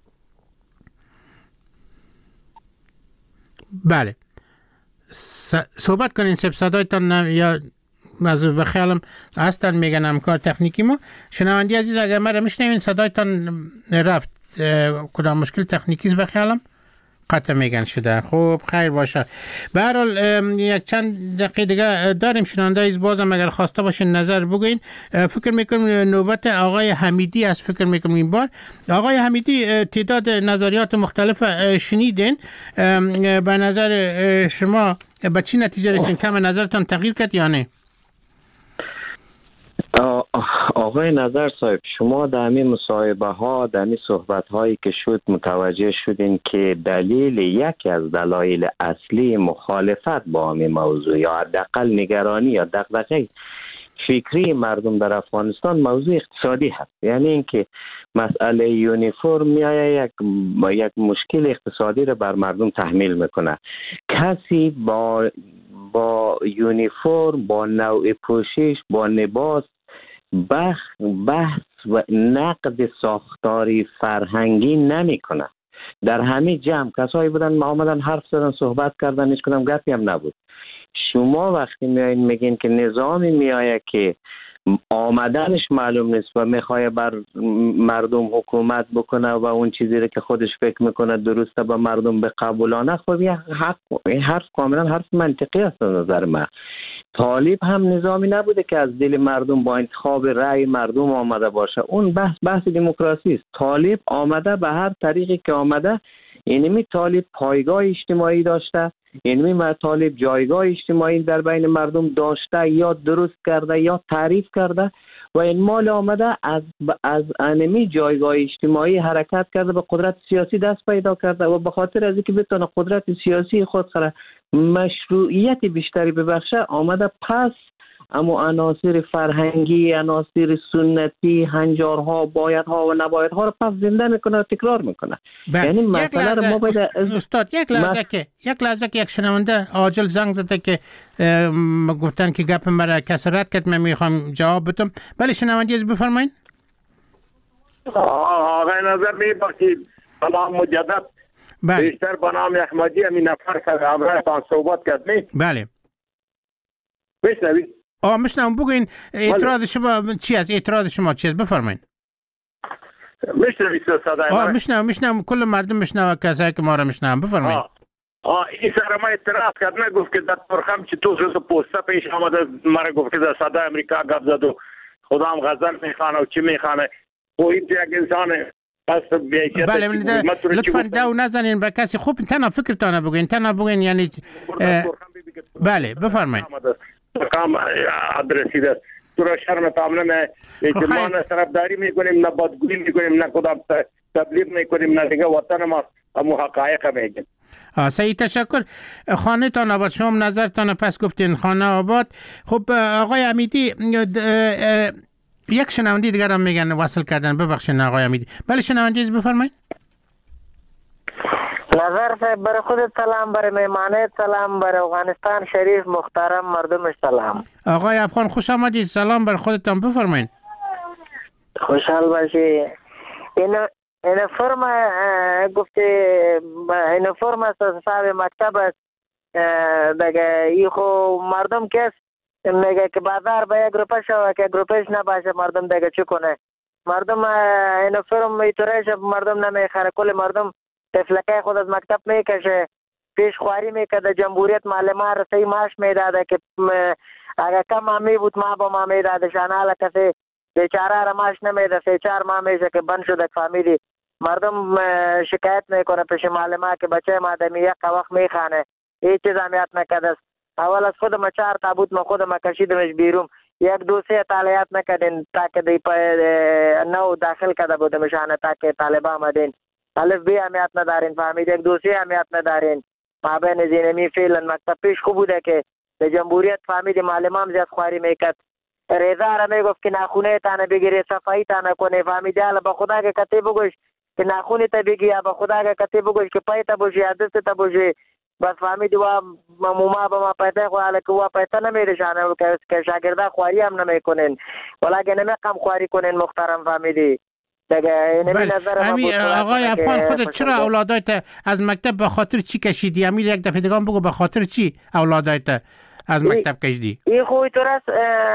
بله س... صحبت کنین صاحب، صدایتان ن... یا از و خیالم هستن میگن همکار تکنیکی ما. شنوندی عزیز اگر مرا میشنوین صدایتان رفت، کدام مشکل تکنیکی است بخیالم قطع میگن شده. خب خیر باشه. به هر حال یک چند دقیقه دیگه داریم شنونده از بازم اگر خواسته باشین نظر بگوین. فکر میکنم نوبت آقای حمیدی است. فکر میکنم این بار آقای حمیدی تعداد نظریات مختلف شنیدین. به نظر شما به چی نتیجه رسیدین؟ کم نظرتان تغییر کرد یا نه؟ آقای نظر صاحب، شما در همین مصاحبه ها در همین صحبت هایی که شد متوجه شدین که دلیل یکی از دلایل اصلی مخالفت با همین موضوع یا حداقل نگرانی یا دغدغه فکری مردم در افغانستان موضوع اقتصادی هست. یعنی اینکه مسئله یونیفرم میایه یک یک مشکل اقتصادی رو بر مردم تحمیل میکنه. کسی با با یونیفرم، با نوع پوشش، با لباس بحث بحث و نقد ساختاری فرهنگی نمی کنه. در همین جمع کسایی بودن ما آمدن حرف زدن صحبت کردن، هیچ کدام گپی هم نبود. شما وقتی میایین میگین که نظامی میایه که آمدنش معلوم نیست و میخواه بر مردم حکومت بکنه و اون چیزی رو که خودش فکر میکنه درسته به مردم بقبولانه، خب یه حرف کاملا حرف منطقی است نظر من. طالب هم نظامی نبوده که از دل مردم با انتخاب رأی مردم آمده باشه. اون بحث بحث دموکراسی است. طالب آمده به هر طریقی که آمده. اینمی طالب پایگاه اجتماعی داشته، اینمی طالب جایگاه اجتماعی در بین مردم داشته یا درست کرده یا تعریف کرده و این مال آمده از از انمی جایگاه اجتماعی حرکت کرده به قدرت سیاسی دست پیدا کرده و به خاطر از اینکه بتونه قدرت سیاسی خود سره مشروعیت بیشتری ببخشه آمده پس اما عناصر فرهنگی، عناصر سنتی، هنجارها، بایدها و نبایدها رو پس زنده میکنه و تکرار میکنه. یعنی مسئله رو ما باید استاد یک لحظه که یک لحظه که یک شنونده عاجل زنگ زده که گفتن که گپ مرا کسی رد کرد، من میخوام جواب بدم. بله شنونده از بفرمایید. آقای نظر میبخشید سلام مجدد. بله. بیشتر به نام احمدی همین نفر که همراهتان صحبت کرد می؟ بله. بشنوید. آه مشنم بگوین اعتراض شما چی است؟ اعتراض شما چی است؟ بفرمایید. مشنوید صدای آه مشنم مشنم کل مردم مشنوه کسایی که ما را مشنوم. بفرمایید. آه آه این سر ما اعتراض کرد، نگفت که در ترخم چی تو روز پوسته پیش آمده مرا گفت که در صدای امریکا گپ زد و خودم غزل میخوانه و چی میخوانه. و این یک انسان بله لطفاً دو نزنین به کسی. خوب تنها فکرتان بگوین، تنها بگوین یعنی بله بفرمایید. کام ادرسی ده تو را شرم تامنه نه که ما نه طرفداری میکنیم نه بدگویی میکنیم نه کدام تبلیغ میکنیم نه دیگه وطن ما همو حقایق میگیم. سعید تشکر. خانه تان آباد، شما نظرتان پس گفتین خانه آباد. خب آقای امیدی یک شنونده دیگر هم میگن وصل کردن، ببخشید آقای امیدی. بله شنونده از بفرمایید. نظر صاحب برای خودت سلام، برای مهمانت سلام، برای افغانستان شریف محترم مردمش سلام. آقای افغان خوش آمدید. سلام برای خودتان، بفرمایید. خوشحال باشی. این این فرم گفته این فرم است صاحب مکتب است دیگه. ای خو مردم کس میگه که بازار به یک روپه شوه که یک روپهش نباشه مردم دیگه چی کنه؟ مردم این فرم ایتوریش مردم نمیخره. کل مردم تفلقه خود از مکتب میکشه، پیش خواری میکده، جمهوریت معلمان رسی معاش میداده که اگر کم هم میبود ما با ما میداده شان حالا کسی بیچاره را معاش نمیده. سه چهار ماه میشه که بند شده فامیلی. مردم شکایت میکنه پیش معلمان که بچه ما دمی یک وقت میخانه، هیچ چیز هم یاد نکده. اول از خود ما چهار تابوت ما خود ما کشیدمش بیرون، یک دو سه طالعات نکدین تاکه دی نو داخل کده بودمشانه تاکه طالبا آمدین. الف بی اهمیت ندارین، فهمید یک دوسری اهمیت ندارین. ما بین زینمی فعلا مکتب پیش خوب بوده که به جمهوریت فهمید معلمان زیاد خواری میکرد. رضا را میگفت که ناخونه تانه بگیری صفایی تانه کنه، فهمید حالا به خدا که کتی بگوش که ناخونه تا بگی یا به خدا که کتی بگوش که پای تا بوشی یا دست تا بوشی بس فهمیدی و ما به ما پیدا خواهد که و پیدا نمیرشانه که شاگرده خواری هم نمیکنن ولی نمی کم خواری کنن محترم فهمیدی بله. امی آقای افغان خودت چرا اولادایت از مکتب به خاطر چی کشیدی؟ امیر یک دفعه دیگه بگو به خاطر چی اولادایت از مکتب کشیدی؟ این خوی تو راست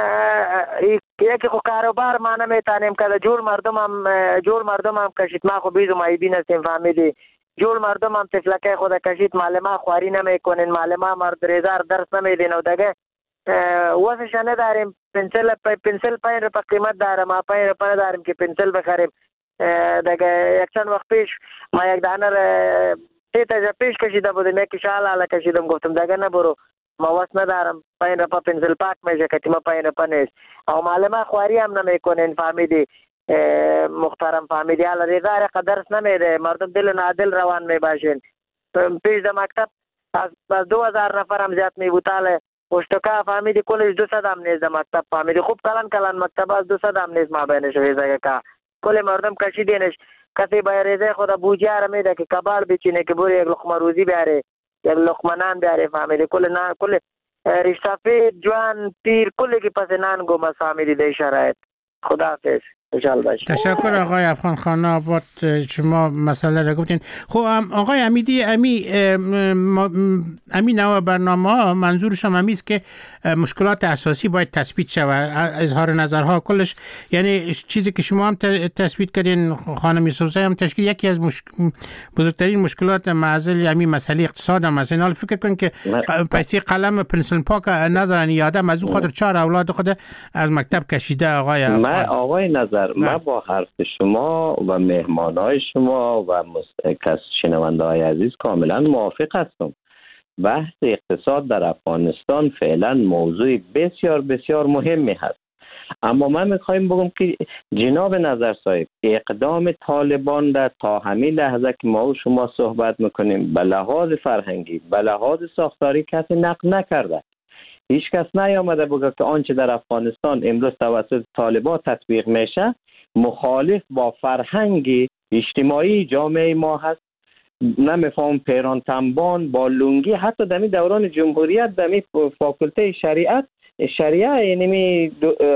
یکی خو کاروبار ما نمیتانیم که جور مردم هم جور مردم هم کشید ما خو بیزو مایبی نستیم فهمیدی جور مردم هم تفلکه خود کشید معلمه خواری نمیکنین معلمه مرد ریزار درس نمیدین و دیگه واسش نداریم پنسل پنسل پنج روپه قیمت داره ما پنج روپه نداریم که پنسل بخریم دیگه یک چند وقت پیش ما یک دانه سی تا پیش کشیده بودیم یکی شال حالا کشیدم گفتم دیگه نبرو ما واسه ندارم پنج روپه پنسل پاک میشه که ما پنج روپه نیست او معلمه خواری هم نمیکنین فهمیدی محترم فهمیدی حالا ریزار درس نمیده مردم دل نادل روان میباشین پیش در مکتب از دو هزار نفر هم زیاد میبوتاله پشتکا فهمیدی کلش دو صد هم نیست در مکتب فهمیدی خوب کلان کلان مکتب از دو صد هم نیست ما بینش ریزه که کل مردم کشیدینش کسی باید ریزه خود بوجه را میده که کبال بچینه که بوری یک لقمه روزی بیاره یک لقمه نان بیاره فهمیدی کل نان کل رشتفید جوان پیر کلی که پس نان گم از فهمیدی دی شرایط خداحافظ تشکر آقای افغان خان آباد شما مسئله را گفتین. خب آقای امیدی امی امی نوع برنامه ها منظورش هم امیست که مشکلات اساسی باید تثبیت شود اظهار نظرها کلش یعنی چیزی که شما هم تثبیت کردین خانم یوسفزی هم تشکیل یکی از مشک... بزرگترین مشکلات معضل امی مسئله اقتصاد هم مثلا فکر کن که پیسه قلم پنسل پاک ندارن یادم از او خاطر چهار اولاد خود از مکتب کشیده آقای افغان. آقای نظر من با حرف شما و مهمانای شما و مست... شنونده های عزیز کاملا موافق هستم. بحث اقتصاد در افغانستان فعلا موضوع بسیار بسیار مهمی هست، اما من میخوایم بگم که جناب نظر صاحب اقدام طالبان در تا همین لحظه که ما و شما صحبت میکنیم به لحاظ فرهنگی به لحاظ ساختاری کسی نقد نکرده. هیچ کس نیامده بگه که آنچه در افغانستان امروز توسط طالبان تطبیق میشه مخالف با فرهنگ اجتماعی جامعه ما هست. نمیفهم پیران تنبان با لنگی حتی در دوران جمهوریت در فاکولته شریعت شریعه یعنی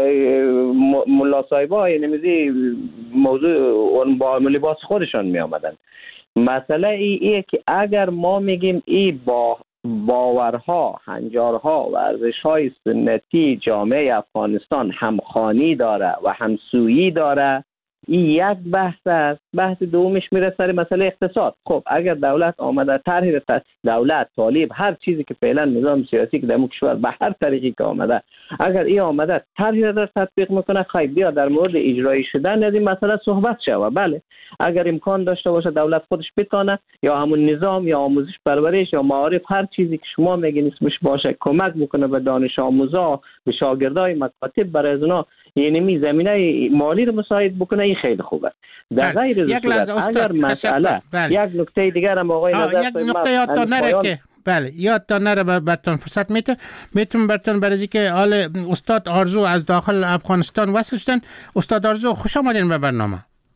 ملا صاحبا یعنی موضوع با لباس خودشان می آمدن. مسئله ای ایه که اگر ما میگیم ای با باورها، هنجارها و ارزش‌های سنتی جامعه افغانستان همخوانی داره و همسویی داره، این یک بحث است. بحث دومش میره سر مسئله اقتصاد. خب اگر دولت آمده طرح دولت طالب هر چیزی که فعلا نظام سیاسی که در کشور به هر طریقی که آمده اگر این آمده طرح را تطبیق میکنه خیلی بیا در مورد اجرایی شدن از این مسئله صحبت شود. بله اگر امکان داشته باشه دولت خودش بتونه یا همون نظام یا آموزش پرورش یا معارف هر چیزی که شما میگین اسمش باشه کمک میکنه به دانش آموزا به شاگردای مکاتب برای از اونا یعنی می زمینه مالی رو مساعد بکنه این خیلی خوبه. در غیر از اگر مسئله یک نکته دیگر هم آقای نظر یک نکته یاد تا نره که بله یاد تا نره براتون فرصت میتون میتون براتون برای که حال استاد آرزو از داخل افغانستان وصل شدن. استاد آرزو خوش آمدین به برنامه.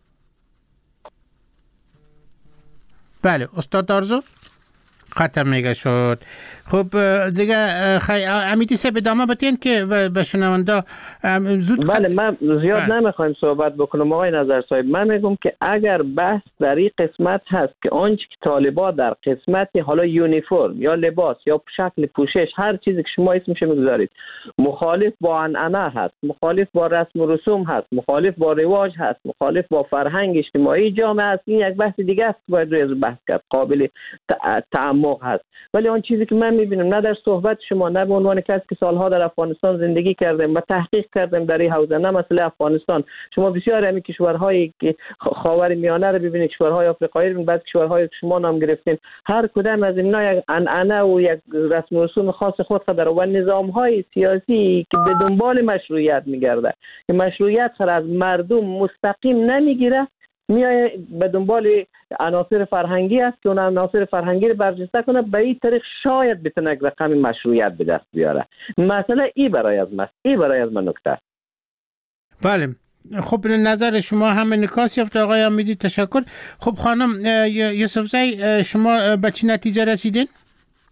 بله استاد آرزو ختم میگه شد. خب دیگه خی... امیدی سه بدامه بتین که به شنونده زود بله خط... من زیاد بله. نمیخوایم صحبت بکنم آقای نظر صاحب. من میگم که اگر بحث در این قسمت هست که آنچه که طالبان در قسمت حالا یونیفرم یا لباس یا شکل پوشش هر چیزی که شما اسمش میگذارید مخالف با عنعنه هست، مخالف با رسم و رسوم هست، مخالف با رواج هست، مخالف با فرهنگ اجتماعی جامعه است، این یک بحث دیگه است که باید روی بحث کرد قابل تعمق هست. ولی آن چیزی که من میبینم نه در صحبت شما نه به عنوان کسی که سالها در افغانستان زندگی کردم و تحقیق کردم در این حوزه نه مسئله افغانستان شما بسیار همین کشورهایی که خاور میانه رو ببینید کشورهای آفریقایی رو بعد کشورهای شما نام گرفتین هر کدام از اینا یک عنعنه و یک رسم و رسوم خاص خود داره و نظامهای سیاسی که به دنبال مشروعیت میگرده که مشروعیت سر از مردم مستقیم نمیگیره میای به دنبال عناصر فرهنگی است که اون عناصر فرهنگی رو برجسته کنه به این طریق شاید بتونه رقم مشروعیت به دست بیاره. مسئله ای برای از من ای برای از من نکته است. بله خب نظر شما هم نکاس یافت آقای امیدی تشکر. خب خانم یوسفزی شما به چه نتیجه رسیدین؟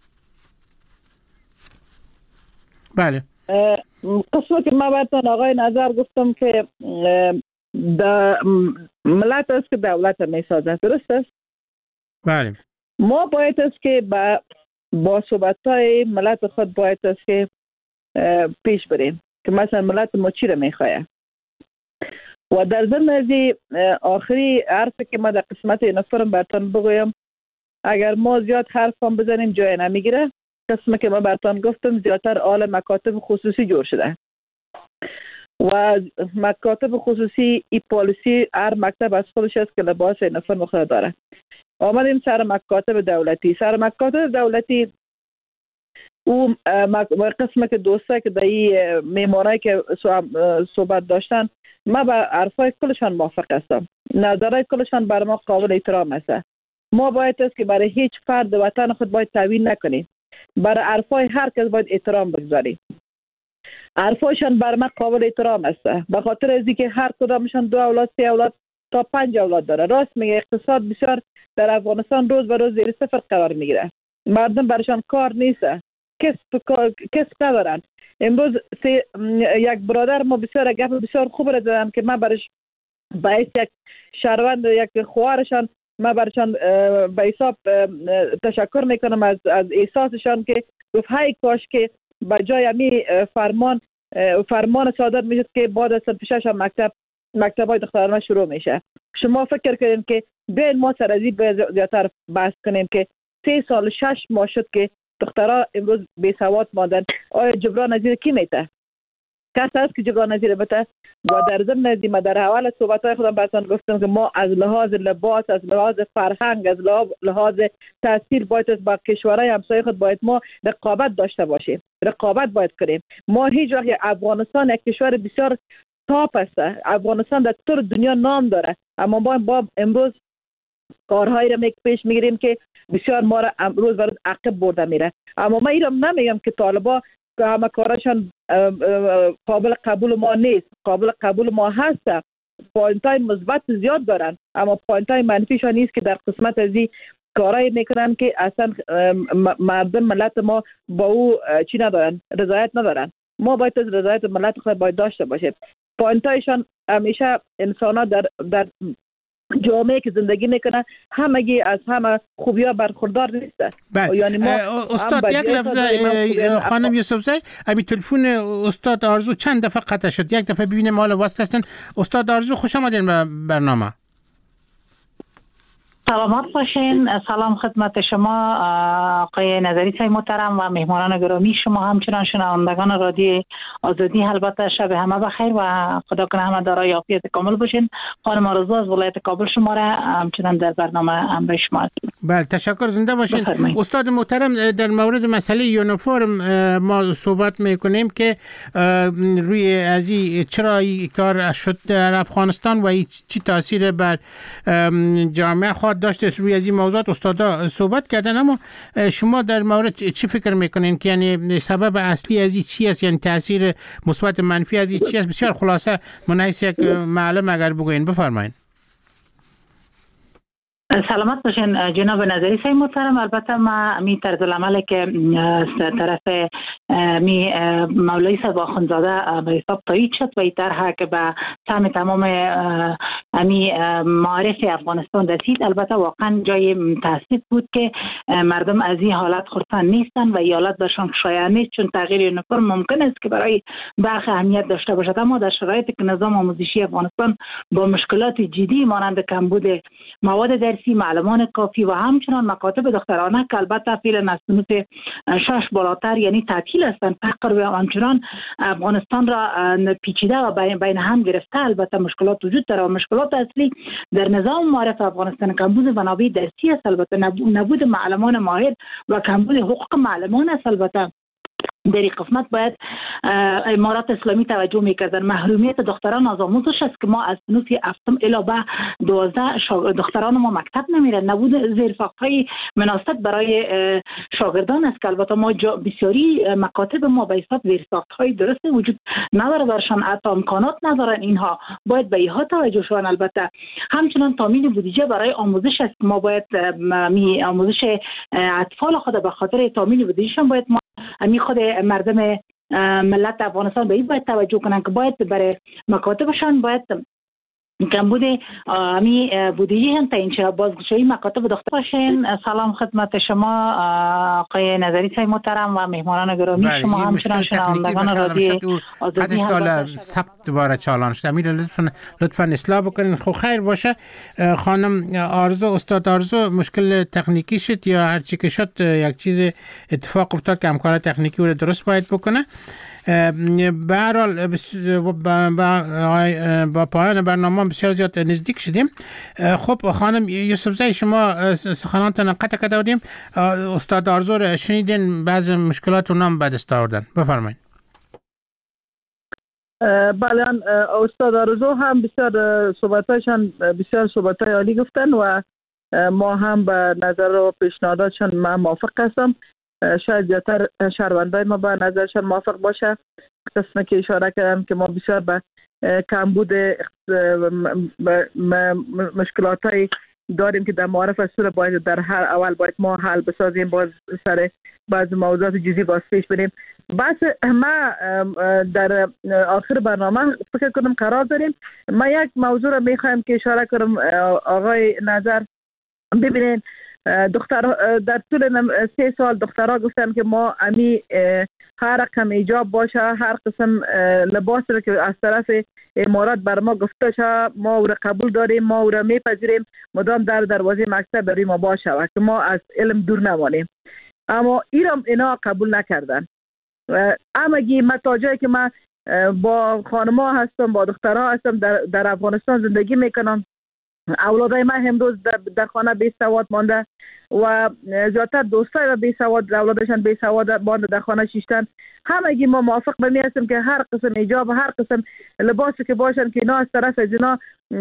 بله. قسمت که ما براتون آقای نظر گفتم که د ملت است که دولت می سازد، درست است؟ بله. ما باید است که با با صحبت‌های ملت خود باید است که پیش بریم که مثلا ملت ما چی را میخواه. و در ضمن از آخری حرفی که ما در قسمت این فرم براتون بگویم، اگر ما زیاد حرف هم بزنیم جای نمیگیره. قسمی که ما براتون گفتم زیادتر آل مکاتب خصوصی جور شده و مکاتب خصوصی ای پالیسی هر مکتب از خودش است که لباس این فرم خود داره. آمدیم سر مکاتب دولتی. سر مکاتب دولتی او قسمه که دوسته که در این میمارایی که صحبت داشتن، ما با حرفای کلشان موافق هستم. نظرهای کلشان بر ما قابل احترام است. ما باید است که برای هیچ فرد وطن خود باید توهین نکنیم. برای حرفای هر کس باید احترام بگذاریم. حرفایشان بر ما قابل احترام است. به خاطر از اینکه هر کدامشان دو اولاد، سه اولاد تا پنج اولاد داره. راست میگه، اقتصاد بسیار در افغانستان روز به روز زیر صفر قرار میگیره. مردم برشان کار نیست. کسب کسب ندارن. امروز یک برادر ما بسیار گپ بسیار خوب را دادن که ما برش باعث یک شهروند یک خوارشان ما برشان به حساب تشکر میکنم از از احساسشان که گفت های کاش که بجای امی فرمان فرمان صادر میشد که بعد از پیشش مکتب مکتبای دخترانه شروع میشه. شما فکر کردین که بیاین ما سر از این زیادتر بحث کنیم که سه سال شش ماه شد که دخترها امروز بی سواد ماندن. آیا جبران نظیر کی میته؟ کس هست که جبران نظیر بته؟ و در ضمن از ما در اول صحبت‌های خودم براتون گفتم که ما از لحاظ لباس، از لحاظ فرهنگ، از لحاظ تاثیر باید با کشورهای همسایه خود باید ما رقابت داشته باشیم. رقابت باید کنیم. ما هیچ وقت افغانستان یک کشور بسیار تاپ است. افغانستان در طور دنیا نام داره، اما ما با امروز کارهایی را می پیش میگیریم که بسیار ما را امروز برای عقب برده میره. اما من ایرم نمیگم که طالبا که همه کارشان قابل قبول ما نیست. قابل قبول ما هست. پوینت های مثبت زیاد دارن، اما پوینت های منفیشان نیست که در قسمت از این کارهایی میکنن که اصلا مردم ملت ما با او چی ندارن، رضایت ندارن. ما باید از رضایت ملت خود باید داشته باشیم. پوینت هایشان همیشه انسان ها در در جامعه که زندگی میکنه همگی از همه خوبیا برخوردار نیست. یعنی ما استاد یک لحظه خانم یوسفزی، ابی تلفن استاد آرزو چند دفعه قطع شد. یک دفعه ببینیم حالا واسه هستن. استاد آرزو خوش آمدین به برنامه. سلامت باشین. سلام خدمت شما آقای نظری صاحب محترم و مهمانان گرامی شما، همچنان شنوندگان رادیو آزادی. البته شب همه بخیر و خدا کنه همه دارای عافیت کامل باشین. خانم آرزو از ولایت کابل شما را همچنان در برنامه همراه شما هستیم. بله تشکر، زنده باشین. بفرمایید. استاد محترم، در مورد مسئله یونیفرم ما صحبت میکنیم که روی از این چرا این کار شد در افغانستان و چی تاثیر بر جامعه خواهد داشته. روی از این موضوعات استادا صحبت کردن، اما شما در مورد چی فکر میکنین که یعنی سبب اصلی از این چی است؟ یعنی تاثیر مثبت منفی از این چی است؟ بسیار خلاصه منحیث یک معلم اگر بگوین بفرمایید. سلامت باشین جناب نظری صاحب محترم. البته ما می طرز العمل که طرف می مولوی صاحب آخوندزاده به حساب تایید شد و این طرح که به سهم تمام می معارف افغانستان رسید، البته واقعا جای تاسف بود که مردم از این حالت خرسند نیستن و این حالت برشان شایع نیست، چون تغییر یونیفرم ممکن است که برای برخی اهمیت داشته باشد، اما در شرایطی که نظام آموزشی افغانستان با مشکلات جدی مانند کمبود مواد درسی، معلمان کافی و همچنان مکاتب دخترانه که البته فعلا از صنف شش بالاتر یعنی تعطیل هستند، فقر و همچنان افغانستان را پیچیده و بین هم گرفته. البته مشکلات وجود داره و مشکلات اصلی در نظام معارف افغانستان کمبود منابع درسی است، البته نبود معلمان ماهر و کمبود حقوق معلمان است. البته در این قسمت باید امارات اسلامی توجه میکردن. محرومیت دختران از آموزش است که ما از صنف هفتم الی به دوازده دختران ما مکتب نمیرن. نبود زیرساخت‌های مناسب برای شاگردان است که البته ما بسیاری مکاتب ما به حساب زیرساخت‌های درست وجود نداره برشان، حتی امکانات ندارن. اینها باید به اینها توجه شون. البته همچنان تامین بودجه برای آموزش است. ما باید می آموزش اطفال خود به خاطر تامین بودجهشان باید ما امی خود مردم ملت افغانستان به این باید توجه کنن که باید برای مکاتبشان باید کمبود امی بودجه هم تعیین شده، بازگشایی مکاتب داشته باشین. سلام خدمت شما آقای نظری صاحب محترم و مهمانان گرامی. شما همچنان شنوندگان رادیو آزادی حالش ثبت دوباره چالان شده. امیر لطفا لطفا اصلاح بکنین. خب خیر باشه. خانم آرزو، استاد آرزو، مشکل تکنیکی شد یا هر چی که شد یک چیز اتفاق افتاد که همکار تکنیکی رو درست باید بکنه. به هر حال با پایان برنامه بسیار زیاد نزدیک شدیم. خب خانم یوسفزئی، شما سخنانتان قطع کرده بودیم، استاد آرزو رو شنیدین، بعض مشکلات اونام به دست آوردن. بفرمایید. بله، استاد آرزو هم بسیار صحبتایشان بسیار صحبتای عالی گفتن و ما هم به نظر و پیشنهاداتشان من موافق هستم. شاید زیادتر شهروندای ما به نظرشان موافق باشه. قسمه که اشاره کردم که ما بسیار به کمبود مشکلاتای داریم که در معارف از سور باید در هر اول باید ما حل بسازیم، باز سر بعض موضوعات جزئی باز پیش بریم. بس ما در آخر برنامه فکر کنم قرار داریم. ما یک موضوع را میخوایم که اشاره کنم آقای نظر. ببینین دختر در طول سه سال دخترها گفتن که ما امی هر رقم ایجاب باشه، هر قسم لباس رو که از طرف امارات بر ما گفته شه ما او را قبول داریم، ما او را میپذیریم، مدام در دروازه مکتب برای ما باشه و که ما از علم دور نمانیم. اما ایران اینا قبول نکردن. امگی متاجایی که من با خانم‌ها هستم، با دخترها هستم، در, در افغانستان زندگی میکنم. اولادای من امروز در, در خانه بی سواد مانده و زیادتر دوستای و بی سواد، اولادشان بی سواد مانده در خانه شیشتن. همگی ما موافق به می هستیم که هر قسم ایجاب و هر قسم لباسی که باشن که اینا از طرف از اینا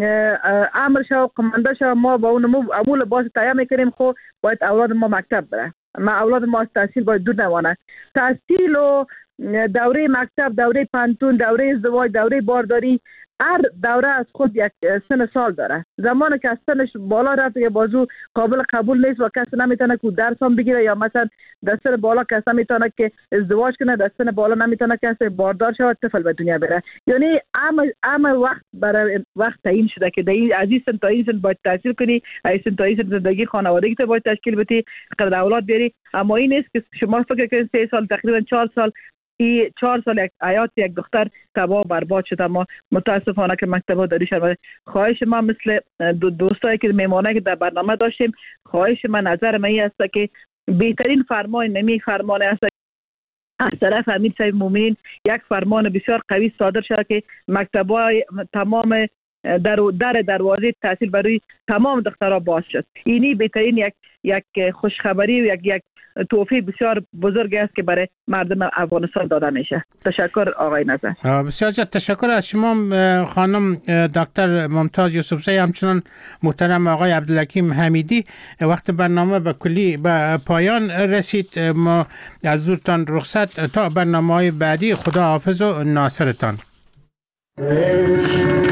امر شو قمانده شو، ما با اون مو لباس تهیه میکنیم. خب باید اولاد ما مکتب بره، ما اولاد ما از تحصیل باید دور نمانه. تحصیل و دوره مکتب، دوره پانتون، دوره ازدواج، دوره بارداری، هر دوره از خود یک سن سال داره. زمانی که از سنش بالا رفت یا بازو قابل قبول نیست و کسی نمیتونه که درس هم بگیره، یا مثلا در سن بالا کسی نمیتونه که ازدواج کنه، در سن بالا نمیتونه کسی باردار شود، طفل به دنیا بره. یعنی همه وقت برای وقت تعیین شده که این از این سن تا این سن باید تحصیل کنی، از سن تا این سن زندگی خانوادگی تو باید تشکیل بدی، قدر اولاد بیاری. اما این نیست که شما فکر کنید سه سال تقریبا چهار سال ای چهار سال یک حیات یک دختر تباه برباد شده. ما متاسفانه که مکتب‌ها داری شده. خواهش ما مثل دو دوستایی که میمونه که در برنامه داشتیم، خواهش من نظر من این است که بهترین فرمان نمی فرمان است از طرف امیر صاحب مومنین یک فرمان بسیار قوی صادر شده که مکتب‌های تمام در در دروازه تحصیل برای تمام دخترها باز شد. اینی بهترین یک یک خوشخبری و یک یک توفیق بسیار بزرگ است که برای مردم افغانستان داده میشه. تشکر آقای نظر. بسیار زیاد تشکر از شما خانم دکتر ممتاز یوسفزئی، همچنان محترم آقای عبدالحکیم حمیدی. وقت برنامه به کلی به پایان رسید. ما از زورتان رخصت تا برنامه‌های بعدی. خدا حافظ و ناصرتان.